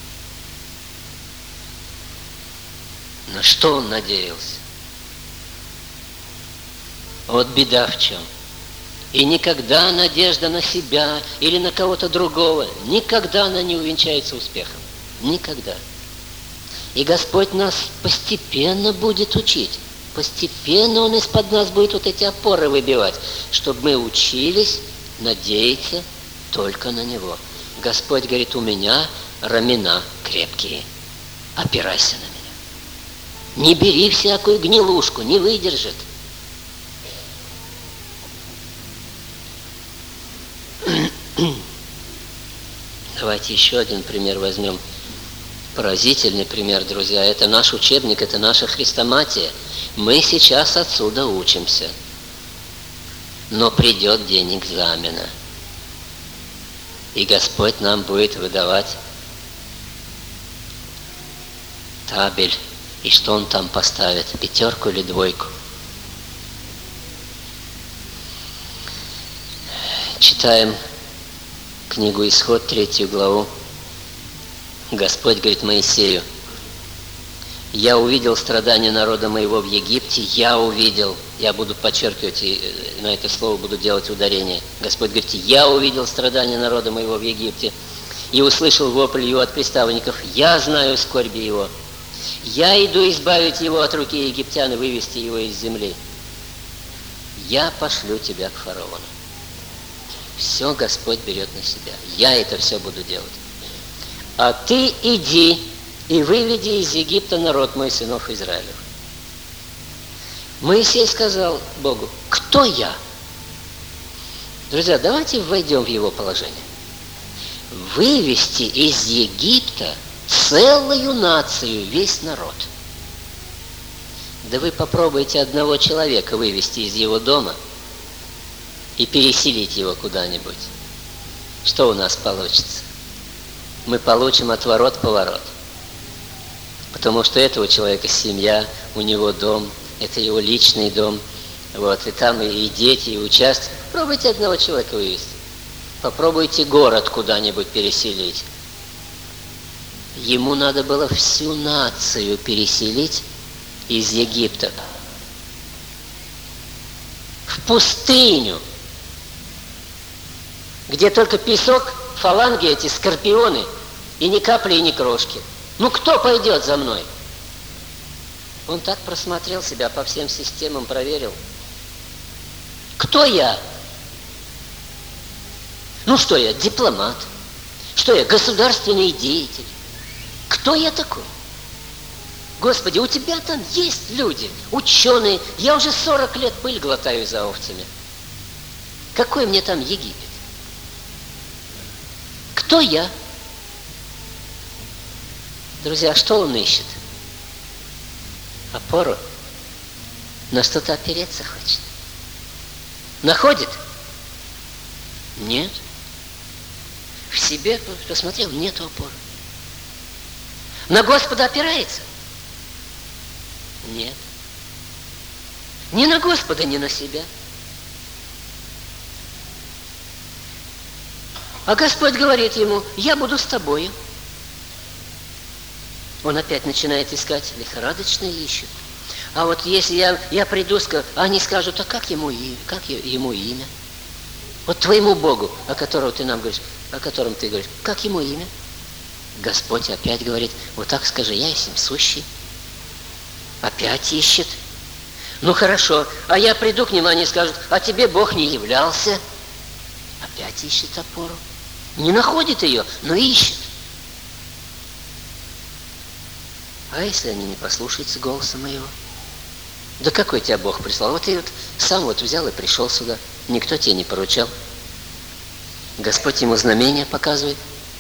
На что он надеялся? Вот беда в чем. И никогда надежда на себя или на кого-то другого, никогда она не увенчается успехом. Никогда. И Господь нас постепенно будет учить. Постепенно Он из-под нас будет вот эти опоры выбивать, чтобы мы учились надеяться только на Него. Господь говорит: у меня рамена крепкие, опирайся на меня. Не бери всякую гнилушку, не выдержит. Давайте еще один пример возьмем. Поразительный пример, друзья. Это наш учебник, это наша хрестоматия. Мы сейчас отсюда учимся. Но придет день экзамена. И Господь нам будет выдавать табель. И что Он там поставит? Пятерку или двойку? Читаем книгу Исход, третью главу. Господь говорит Моисею: я увидел страдания народа моего в Египте, я увидел, я буду подчеркивать, и на это слово буду делать ударение. Господь говорит: я увидел страдания народа моего в Египте, и услышал вопль его от приставников, я знаю скорби его. Я иду избавить его от руки египтян и вывести его из земли. Я пошлю тебя к фараону. Все Господь берет на себя. Я это все буду делать. А ты иди и выведи из Египта народ мой, сынов Израилев. Моисей сказал Богу: кто я? Друзья, давайте войдем в его положение. Вывести из Египта целую нацию, весь народ. Да вы попробуйте одного человека вывести из его дома и переселить его куда-нибудь. что у нас получится? Мы получим отворот-поворот. Потому что этого человека семья, у него дом, это его личный дом. Вот, и там и дети, и участки. Попробуйте одного человека вывести. Попробуйте город куда-нибудь переселить. Ему надо было всю нацию переселить из Египта в пустыню, где только песок, фаланги эти, скорпионы, и ни капли, и ни крошки. Ну кто пойдет за мной? Он так просмотрел себя по всем системам, проверил. Кто я? Ну что я, дипломат? Что я, государственный деятель? Кто я такой? Господи, у тебя там есть люди, ученые. Я уже сорок лет пыль глотаю за овцами. Какой мне там Египет? Кто я? Друзья, что он ищет? Опору. На что-то опереться хочет. Находит? Нет. В себе посмотрел, нет опоры. На Господа опирается? Нет. Ни на Господа, ни на себя. А Господь говорит ему: я буду с тобою. Он опять начинает искать, лихорадочно ищет. А вот если я, я приду, они скажут: а как ему, как ему имя? Вот твоему Богу, о котором ты нам говоришь, о котором ты говоришь, как ему имя? Господь опять говорит: вот так скажи, я есть им сущий. Опять ищет. Ну хорошо, а я приду к нему, они скажут: а тебе Бог не являлся. Опять ищет опору. Не находит ее, но ищет. А если они не послушаются голоса моего? Да какой тебя Бог прислал? Вот ты вот сам вот взял и пришел сюда. Никто тебе не поручал. Господь ему знамения показывает.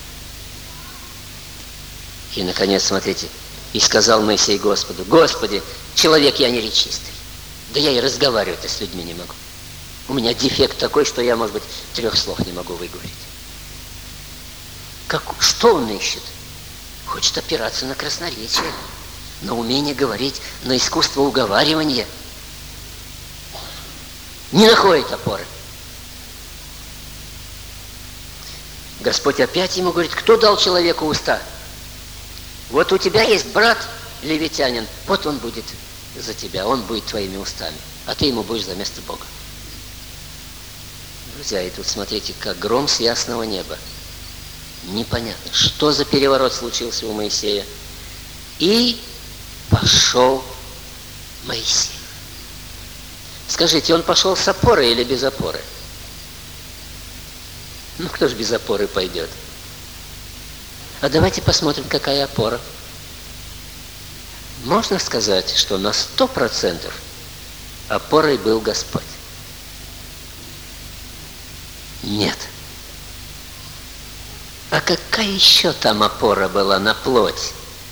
И, наконец, смотрите, и сказал Моисей Господу: Господи, человек я неречистый. Да я и разговаривать-то с людьми не могу. У меня дефект такой, что я, может быть, трех слов не могу выговорить. Как, что он ищет? Хочет опираться на красноречие, на умение говорить, на искусство уговаривания. Не находит опоры. Господь опять ему говорит: кто дал человеку уста? Вот у тебя есть брат левитянин, вот он будет за тебя, он будет твоими устами, а ты ему будешь за место Бога. Друзья, и тут смотрите, как гром с ясного неба. Непонятно, что за переворот случился у Моисея. И пошел Моисей. Скажите, он пошел с опорой или без опоры? Ну, кто же без опоры пойдет? А давайте посмотрим, какая опора. Можно сказать, что на сто процентов опорой был Господь? Нет. А какая еще там опора была на плоть?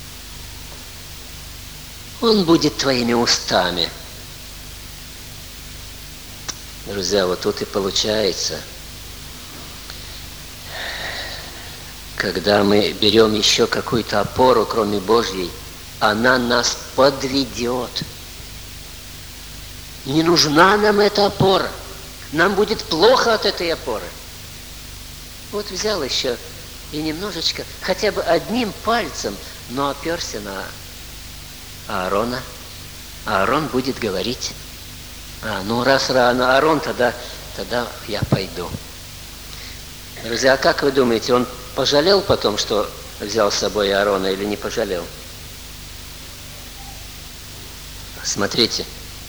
Он будет твоими устами. Друзья, вот тут и получается, когда мы берем еще какую-то опору, кроме Божьей, она нас подведет. Не нужна нам эта опора. Нам будет плохо от этой опоры. Вот взял еще и немножечко, хотя бы одним пальцем, но оперся на Аарона. Аарон будет говорить: а, ну раз рано Аарон, тогда, тогда я пойду. Друзья, а как вы думаете, он пожалел потом, что взял с собой Аарона, или не пожалел? Смотрите.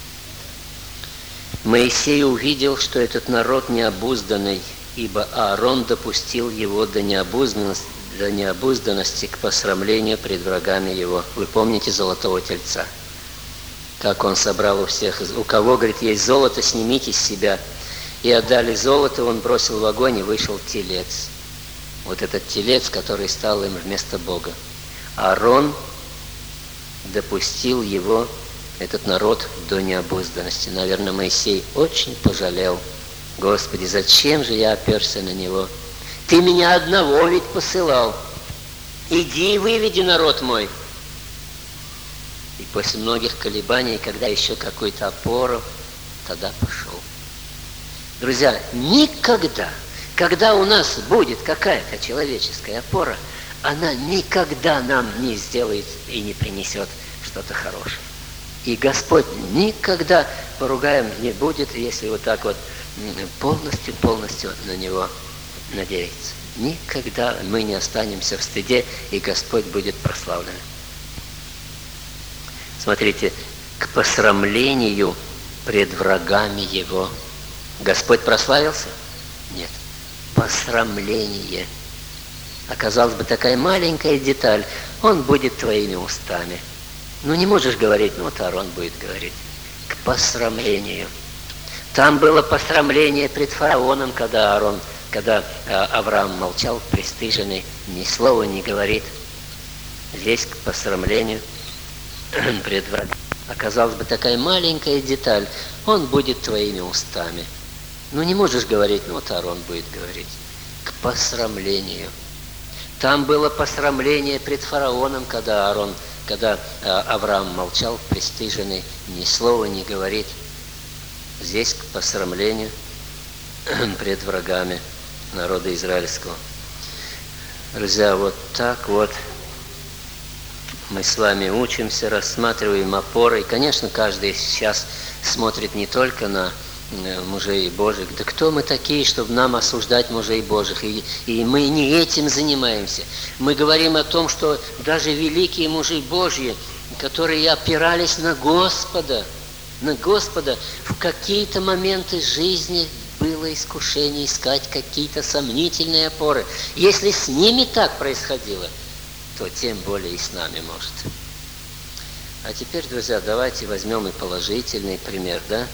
Моисей увидел, что этот народ необузданный, ибо Аарон допустил его до необузданности, до необузданности к посрамлению пред врагами его. Вы помните золотого тельца? Как он собрал у всех, у кого, говорит, есть золото, снимите с себя. И отдали золото, он бросил в огонь, и вышел телец. Вот этот телец, который стал им вместо Бога. Аарон допустил его, этот народ, до необузданности. Наверное, Моисей очень пожалел: Господи, зачем же я оперся на него? Ты меня одного ведь посылал. Иди и выведи народ мой. И после многих колебаний, когда еще какую-то опору, тогда пошел. Друзья, никогда, когда у нас будет какая-то человеческая опора, она никогда нам не сделает и не принесет что-то хорошее. И Господь никогда поругаем не будет, если вот так вот полностью-полностью на Него надеяться. Никогда мы не останемся в стыде, и Господь будет прославлен. Смотрите, к посрамлению пред врагами Его. Господь прославился? Нет. Посрамление. Оказалось бы, такая маленькая деталь. Он будет твоими устами. Ну, не можешь говорить, ну, вот Аарон будет говорить. К посрамлению. Там было посрамление пред фараоном, когда Аарон, когда Авраам молчал, пристыженный, ни слова не говорит. Здесь к посрамлению пред врагом. Оказалось бы, такая маленькая деталь. Он будет твоими устами. Ну, не можешь говорить, ну, вот Аарон будет говорить. К посрамлению. Там было посрамление пред фараоном, когда Аарон, когда Авраам молчал, пристыженный, ни слова не говорит. Здесь к посрамлению пред врагами народа израильского. Друзья, вот так вот мы с вами учимся, рассматриваем опоры. И, конечно, каждый сейчас смотрит не только на мужей Божьих. Да кто мы такие, чтобы нам осуждать мужей Божьих? И, и мы не этим занимаемся. Мы говорим о том, что даже великие мужи Божьи, которые опирались на Господа, на Господа, в какие-то моменты жизни было искушение искать какие-то сомнительные опоры. Если с ними так происходило, то тем более и с нами может. А теперь, друзья, давайте возьмем и положительный пример, да?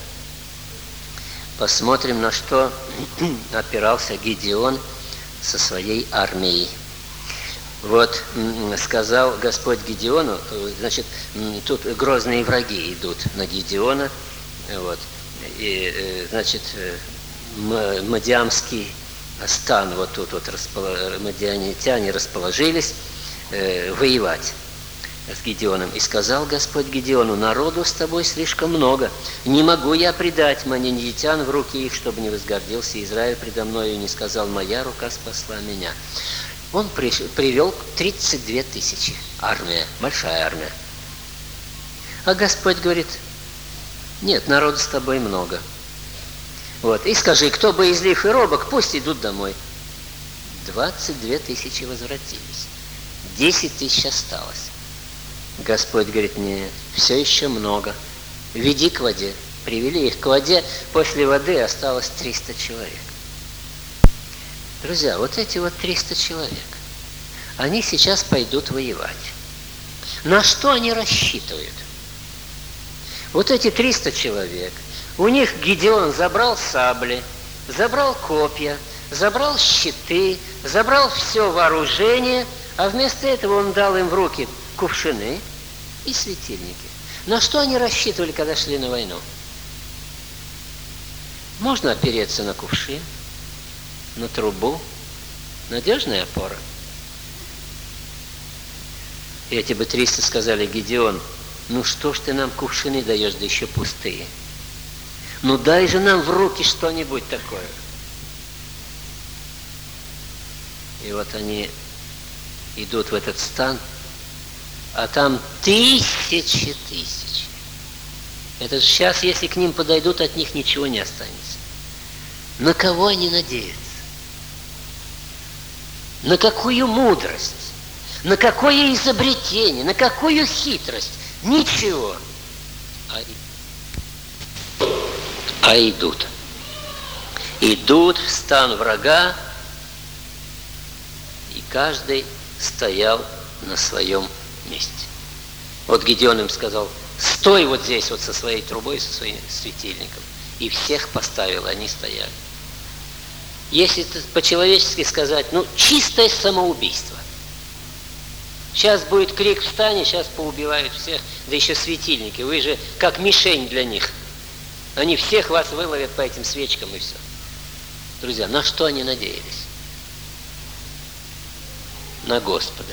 Посмотрим, на что опирался Гидеон со своей армией. Вот сказал Господь Гидеону, значит, тут грозные враги идут на Гидеона, вот, и, значит, мадиамский стан, вот тут вот мадианитяне расположились э, воевать с Гидеоном. И сказал Господь Гидеону: народу с тобой слишком много, не могу я предать мадианитян в руки их, чтобы не возгордился Израиль предо мною, и не сказал: моя рука спасла меня. Он при, привел тридцать две тысячи, армия, большая армия. А Господь говорит: нет, народу с тобой много. Вот, и скажи, кто боязлив и робок, пусть идут домой. двадцать две тысячи возвратились, десять тысяч осталось. Господь говорит: нет, все еще много. Веди к воде. Привели их к воде, после воды осталось триста человек. Друзья, вот эти вот триста человек, они сейчас пойдут воевать. На что они рассчитывают? Вот эти триста человек, у них Гидеон забрал сабли, забрал копья, забрал щиты, забрал все вооружение, а вместо этого он дал им в руки кувшины и светильники. На что они рассчитывали, когда шли на войну? Можно опереться на кувшин, на трубу, надежная опора. И эти бы триста сказали: Гидеон, ну что ж ты нам кувшины даешь, да еще пустые? Ну дай же нам в руки что-нибудь такое. И вот они идут в этот стан, а там тысячи тысяч. Это же сейчас, если к ним подойдут, от них ничего не останется. На кого они надеются? На какую мудрость? На какое изобретение? На какую хитрость? Ничего. А, а идут. Идут в стан врага, и каждый стоял на своем месте. Вот Гидеон им сказал: стой вот здесь вот со своей трубой, со своим светильником. И всех поставил, они стояли. Если по-человечески сказать, ну, чистое самоубийство. Сейчас будет крик: встань, сейчас поубивают всех, да еще светильники. Вы же как мишень для них. Они всех вас выловят по этим свечкам, и все. Друзья, на что они надеялись? на Господа.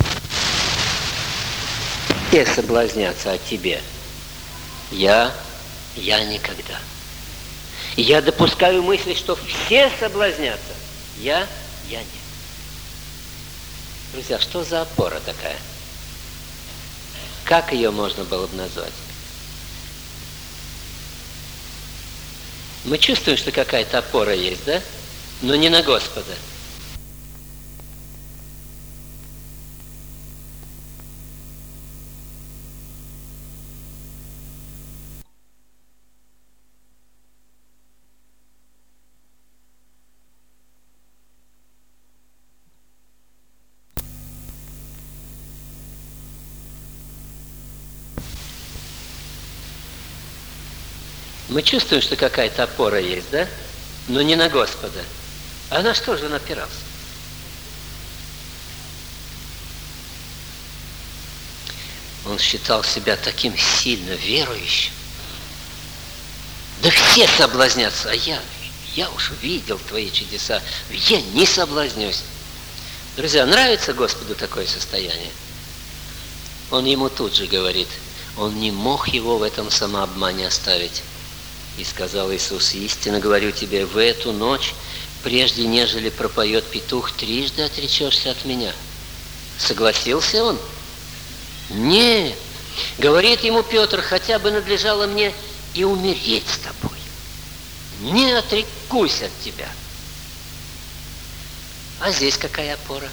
Все соблазнятся о тебе. Я, я никогда. Я допускаю мысли, что все соблазнятся. Я, я нет. Друзья, что за опора такая? Как ее можно было бы назвать? Мы чувствуем, что какая-то опора есть, да? Но не на Господа. Мы чувствуем, что какая-то опора есть, да? Но не на Господа. А на что же он опирался? Он считал себя таким сильно верующим. Да все соблазнятся, а я, я уж видел твои чудеса, я не соблазнюсь. Друзья, нравится Господу такое состояние? Он ему тут же говорит, он не мог его в этом самообмане оставить. И сказал Иисус: истинно говорю тебе, в эту ночь, прежде нежели пропоет петух, трижды отречешься от меня. Согласился он? Нет. Говорит ему Петр: хотя бы надлежало мне и умереть с тобой. Не отрекусь от тебя. А здесь какая опора?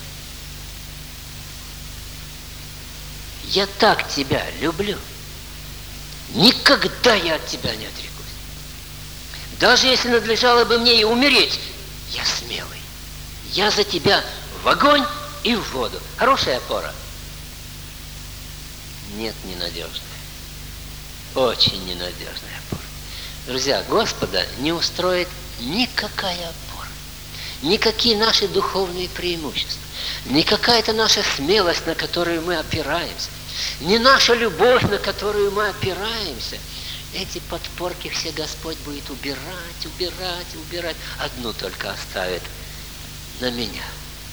Я так тебя люблю. Никогда я от тебя не отрекусь. Даже если надлежало бы мне и умереть, я смелый. Я за тебя в огонь и в воду. Хорошая опора? Нет, ненадежная. Очень ненадежная опора. Друзья, Господа не устроит никакая опора. Никакие наши духовные преимущества. Не какая-то наша смелость, на которую мы опираемся. Не наша любовь, на которую мы опираемся. Эти подпорки все Господь будет убирать, убирать, убирать. Одну только оставит. На меня.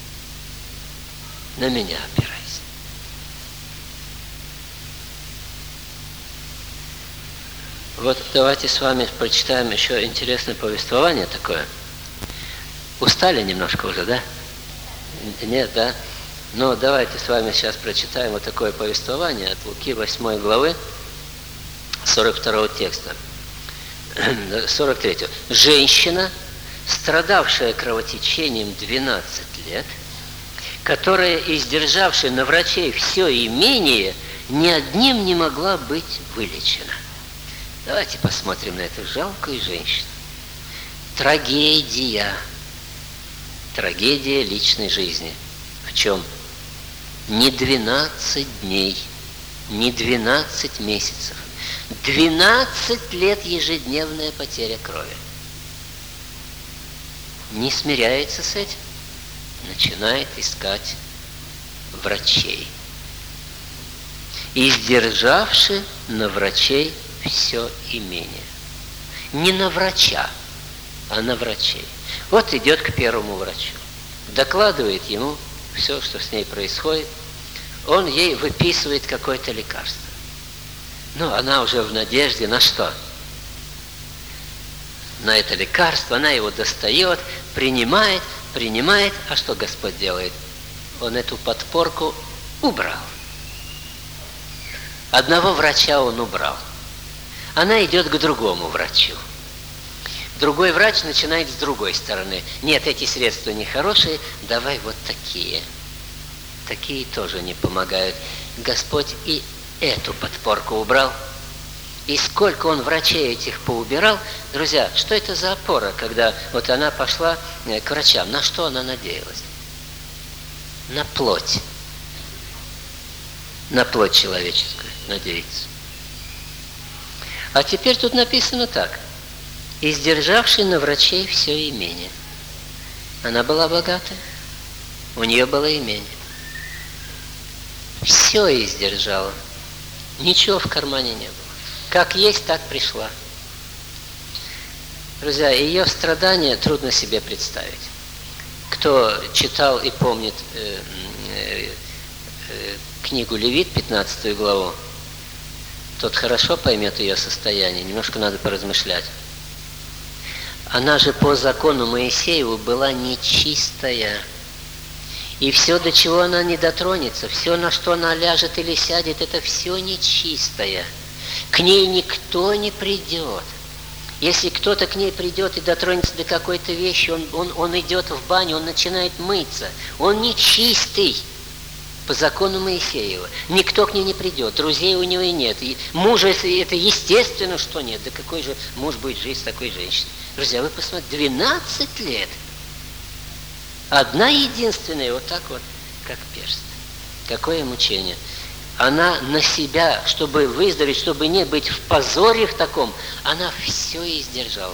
На меня опирайся. Вот давайте с вами прочитаем еще интересное повествование такое. Устали немножко уже, да? Нет, да? Но давайте с вами сейчас прочитаем вот такое повествование от Луки восьмой главы, сорок второго текста, сорок третьего. Женщина, страдавшая кровотечением двенадцать лет, которая, издержавшая на врачей все имение, ни одним не могла быть вылечена. Давайте посмотрим на эту жалкую женщину. Трагедия. Трагедия личной жизни. В чем? Не двенадцать дней, не двенадцать месяцев. двенадцать лет ежедневная потеря крови. Не смиряется с этим, начинает искать врачей. Издержавши на врачей все имение. Не на врача, а на врачей. Вот идет к первому врачу, докладывает ему все, что с ней происходит. Он ей выписывает какое-то лекарство. Ну, она уже в надежде на что? На это лекарство, она его достает, принимает, принимает. А что Господь делает? Он эту подпорку убрал. Одного врача он убрал. Она идет к другому врачу. Другой врач начинает с другой стороны. Нет, эти средства нехорошие, давай вот такие. Такие тоже не помогают. Господь и эту подпорку убрал. И сколько он врачей этих поубирал. Друзья, что это за опора, когда вот она пошла к врачам? На что она надеялась? На плоть. На плоть человеческую надеется. А теперь тут написано так. Издержавший на врачей все имение. Она была богатая. У нее было имение. Все издержала. Ничего в кармане не было. Как есть, так пришла. Друзья, ее страдания трудно себе представить. Кто читал и помнит э, э, э, книгу Левит, пятнадцатую главу, тот хорошо поймет ее состояние, немножко надо поразмышлять. Она же по закону Моисееву была нечистая. И все, до чего она не дотронется, все, на что она ляжет или сядет, это все нечистое. К ней никто не придет. Если кто-то к ней придет и дотронется до какой-то вещи, он, он, он идет в баню, он начинает мыться. Он нечистый по закону Моисеева. Никто к ней не придет, друзей у него и нет. И мужа это естественно, что нет. Да какой же муж будет жить с такой женщиной? Друзья, вы посмотрите, двенадцать лет. Одна единственная, вот так вот, как перст. Какое мучение. Она на себя, чтобы выздороветь, чтобы не быть в позоре в таком, она все издержала.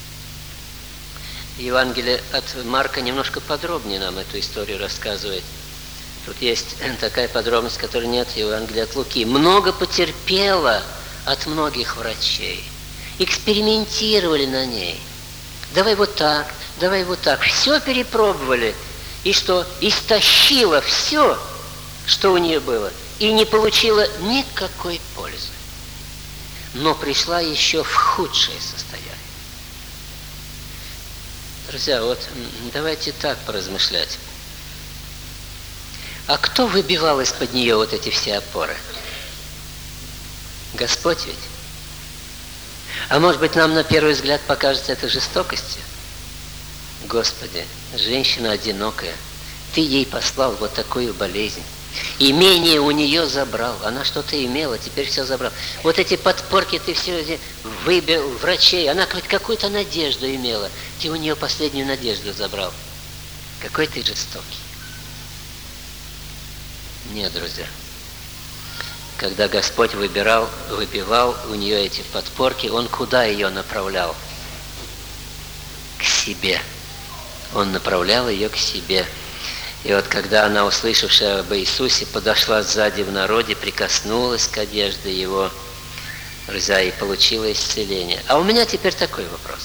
Евангелие от Марка немножко подробнее нам эту историю рассказывает. Тут есть такая подробность, которой нет в Евангелии от Луки. Много потерпела от многих врачей. Экспериментировали на ней. Давай вот так, давай вот так. Все перепробовали. И что? Истощила все, что у нее было. И не получила никакой пользы. Но пришла еще в худшее состояние. Друзья, вот давайте так поразмышлять. А кто выбивал из-под нее вот эти все опоры? Господь ведь. А может быть, нам на первый взгляд покажется это жестокостью? Господи, женщина одинокая, Ты ей послал вот такую болезнь. Имение у нее забрал, она что-то имела, теперь все забрал. Вот эти подпорки ты все выбил, врачей, она хоть какую-то надежду имела. Ты у нее последнюю надежду забрал. Какой ты жестокий. Нет, друзья. Когда Господь выбирал, выбивал у нее эти подпорки, Он куда ее направлял? К себе. Он направлял ее к себе. И вот когда она, услышавшая об Иисусе, подошла сзади в народе, прикоснулась к одежде Его, друзья, и получила исцеление. А у меня теперь такой вопрос.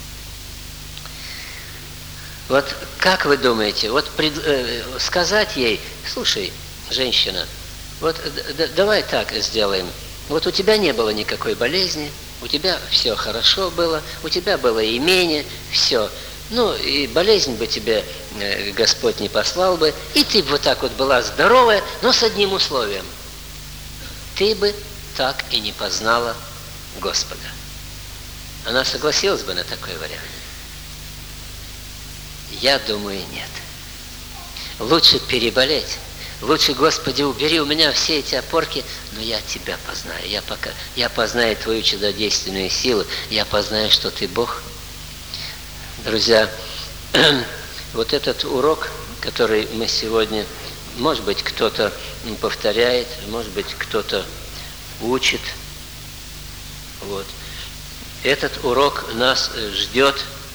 Вот как вы думаете, вот пред, э, сказать ей: слушай, женщина, вот д- давай так сделаем. Вот у тебя не было никакой болезни, у тебя все хорошо было, у тебя было имение, все. Ну, и болезнь бы тебе э, Господь не послал бы, и ты бы вот так вот была здоровая, но с одним условием. Ты бы так и не познала Господа. Она согласилась бы на такой вариант? Я думаю, нет. Лучше переболеть. Лучше, Господи, убери у меня все эти опорки, но я Тебя познаю. Я, пока, я познаю Твою чудодейственную силу, я познаю, что Ты Бог. Друзья, вот этот урок, который мы сегодня, может быть, кто-то повторяет, может быть, кто-то учит. Вот. Этот урок нас ждет,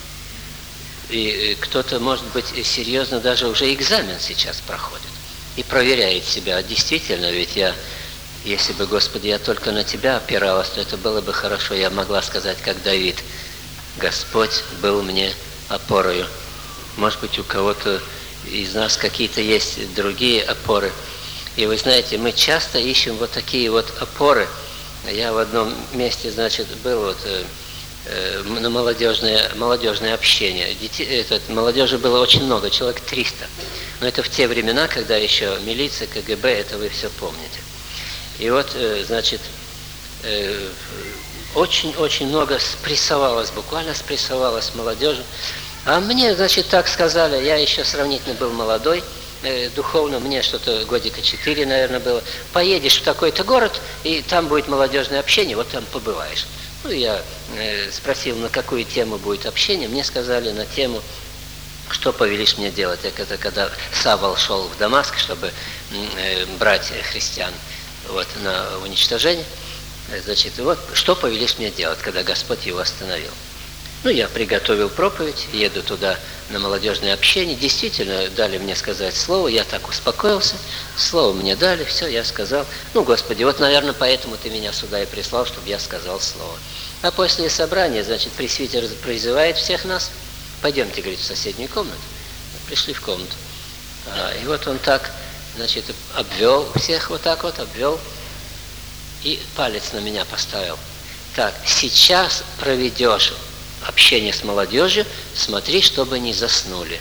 и кто-то, может быть, серьезно даже уже экзамен сейчас проходит и проверяет себя. А действительно, ведь я, если бы, Господи, я только на Тебя опиралась, то это было бы хорошо. Я могла сказать, как Давид: Господь был мне опорою. Может быть, у кого-то из нас какие-то есть другие опоры. И вы знаете, мы часто ищем вот такие вот опоры. Я в одном месте, значит, был вот э, э, на молодежное, молодежное общение. Детей, этот, молодежи было очень много, человек триста. Но это в те времена, когда еще милиция, ка гэ бэ, это вы все помните. И вот, э, значит, э, очень-очень много спрессовалось, буквально спрессовалось молодежи. А мне, значит, так сказали, я еще сравнительно был молодой, э, духовно, мне что-то годика четыре, наверное, было. Поедешь в такой-то город, и там будет молодежное общение, вот там побываешь. Ну, я э, спросил, на какую тему будет общение. Мне сказали на тему, что повелишь мне делать. Это когда Савол шел в Дамаск, чтобы э, брать христиан вот, на уничтожение. Значит, вот, что повелишь мне делать, когда Господь его остановил? Ну, я приготовил проповедь, еду туда на молодежное общение. Действительно, дали мне сказать слово, я так успокоился. Слово мне дали, все, я сказал. Ну, Господи, вот, наверное, поэтому Ты меня сюда и прислал, чтобы я сказал слово. А после собрания, значит, пресвитер призывает всех нас. Пойдемте, говорит, в соседнюю комнату. Мы пришли в комнату. А, и вот он так значит, обвел всех вот так вот, обвел и палец на меня поставил. Так, сейчас проведешь общение с молодежью, смотри, чтобы не заснули.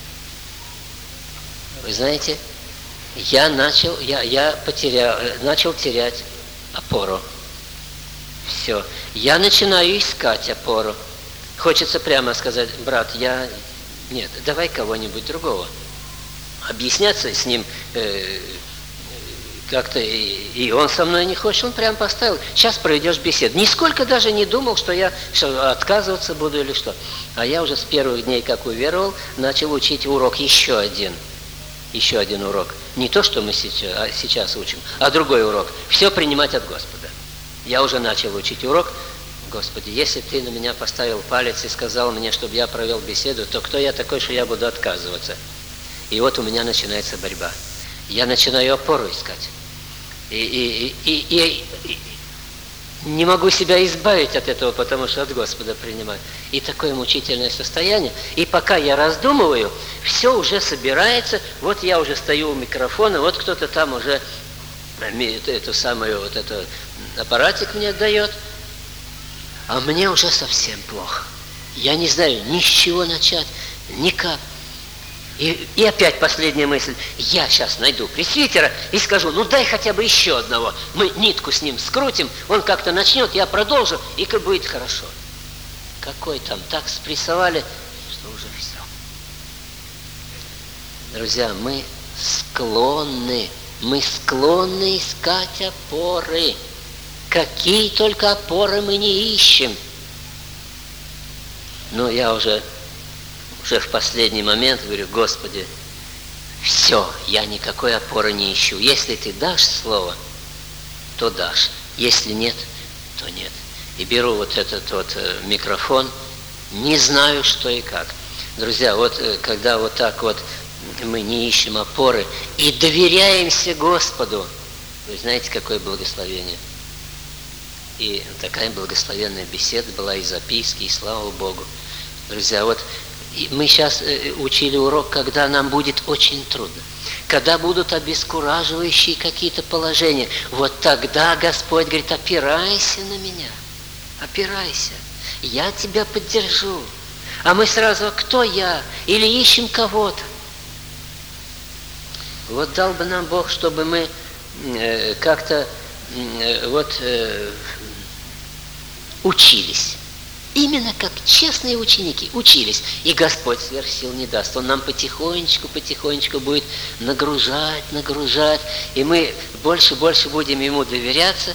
Вы знаете, я начал, я, я потерял, начал терять опору. Все. Я начинаю искать опору. Хочется прямо сказать: брат, я... Нет, давай кого-нибудь другого. Объясняться с ним э, как-то, и, и он со мной не хочет, он прям поставил: сейчас проведешь беседу. Нисколько даже не думал, что я что, отказываться буду или что. А я уже с первых дней, как уверовал, начал учить урок еще один. Еще один урок. Не то, что мы сейчас, а сейчас учим, а другой урок. Все принимать от Господа. Я уже начал учить урок. Господи, если ты на меня поставил палец и сказал мне, чтобы я провел беседу, то кто я такой, что я буду отказываться? И вот у меня начинается борьба. Я начинаю опору искать. И, и, и, и, и, и не могу себя избавить от этого, потому что от Господа принимаю. И такое мучительное состояние. И пока я раздумываю, все уже собирается. Вот я уже стою у микрофона, вот кто-то там уже эту самую, вот этот аппаратик мне дает. А мне уже совсем плохо. Я не знаю ни с чего начать, никак. И, и опять последняя мысль. Я сейчас найду пресвитера и скажу: ну дай хотя бы еще одного. Мы нитку с ним скрутим, он как-то начнет, я продолжу, и как будет хорошо. Какой там, так спрессовали, что уже все. Друзья, мы склонны, мы склонны искать опоры. Какие только опоры мы не ищем. Но я уже, уже в последний момент говорю: Господи, все, я никакой опоры не ищу. Если ты дашь слово, то дашь. Если нет, то нет. И беру вот этот вот микрофон, не знаю, что и как. Друзья, вот когда вот так вот мы не ищем опоры и доверяемся Господу, вы знаете, какое благословение. И такая благословенная беседа была, и записки, и слава Богу. Друзья, вот мы сейчас учили урок, когда нам будет очень трудно, когда будут обескураживающие какие-то положения. Вот тогда Господь говорит: опирайся на меня, опирайся, я тебя поддержу. А мы сразу: кто я? Или ищем кого-то. Вот дал бы нам Бог, чтобы мы э, как-то э, вот э, учились. Именно как честные ученики учились. И Господь сверх сил не даст. Он нам потихонечку, потихонечку будет нагружать, нагружать. И мы больше и больше будем Ему доверяться.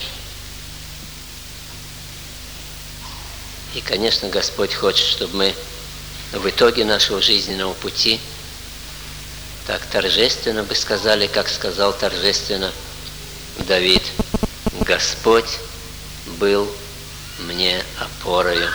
И, конечно, Господь хочет, чтобы мы в итоге нашего жизненного пути так торжественно бы сказали, как сказал торжественно Давид: Господь был мне опорою.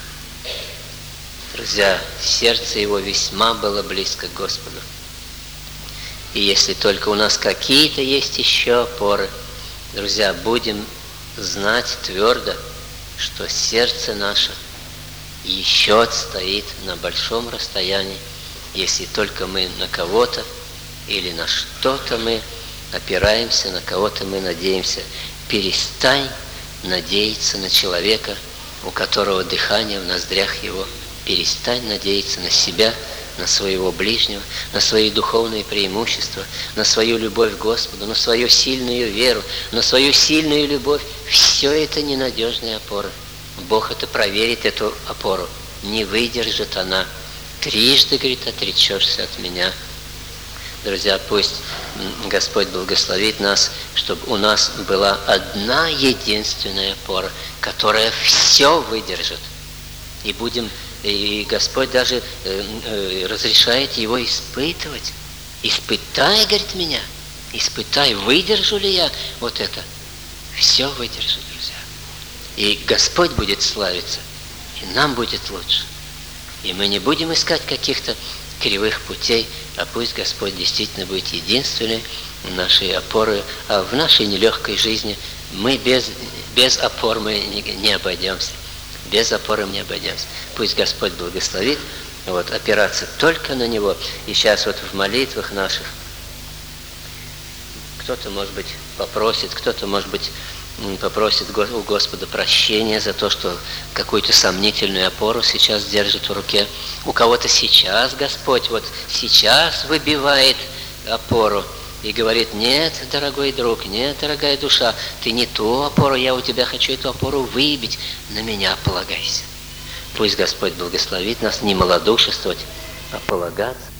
Друзья, сердце его весьма было близко к Господу. И если только у нас какие-то есть еще опоры, друзья, будем знать твердо, что сердце наше еще стоит на большом расстоянии, если только мы на кого-то или на что-то мы опираемся, на кого-то мы надеемся. Перестань надеяться на человека, у которого дыхание в ноздрях его. Перестань надеяться на себя, на своего ближнего, на свои духовные преимущества, на свою любовь к Господу, на свою сильную веру, на свою сильную любовь. Все это ненадежные опоры. Бог это проверит, эту опору. Не выдержит она. Трижды, говорит, отречешься от меня. Друзья, пусть Господь благословит нас, чтобы у нас была одна единственная опора, которая все выдержит. И будем, и Господь даже э, э, разрешает его испытывать. Испытай, говорит, меня. Испытай, выдержу ли я вот это. Все выдержит, друзья. И Господь будет славиться, и нам будет лучше. И мы не будем искать каких-то кривых путей, а пусть Господь действительно будет единственной нашей опорой. А в нашей нелегкой жизни мы без, без опор мы не, не обойдемся. Без опоры мы не обойдемся. Пусть Господь благословит вот, опираться только на Него. И сейчас вот в молитвах наших Кто-то, может быть, попросит, кто-то, может быть, попросит у Господа прощения за то, что какую-то сомнительную опору сейчас держит в руке. У кого-то сейчас Господь вот сейчас выбивает опору и говорит: нет, дорогой друг, нет, дорогая душа, ты не ту опору, я у тебя хочу эту опору выбить, на меня полагайся. Пусть Господь благословит нас не малодушествовать, а полагаться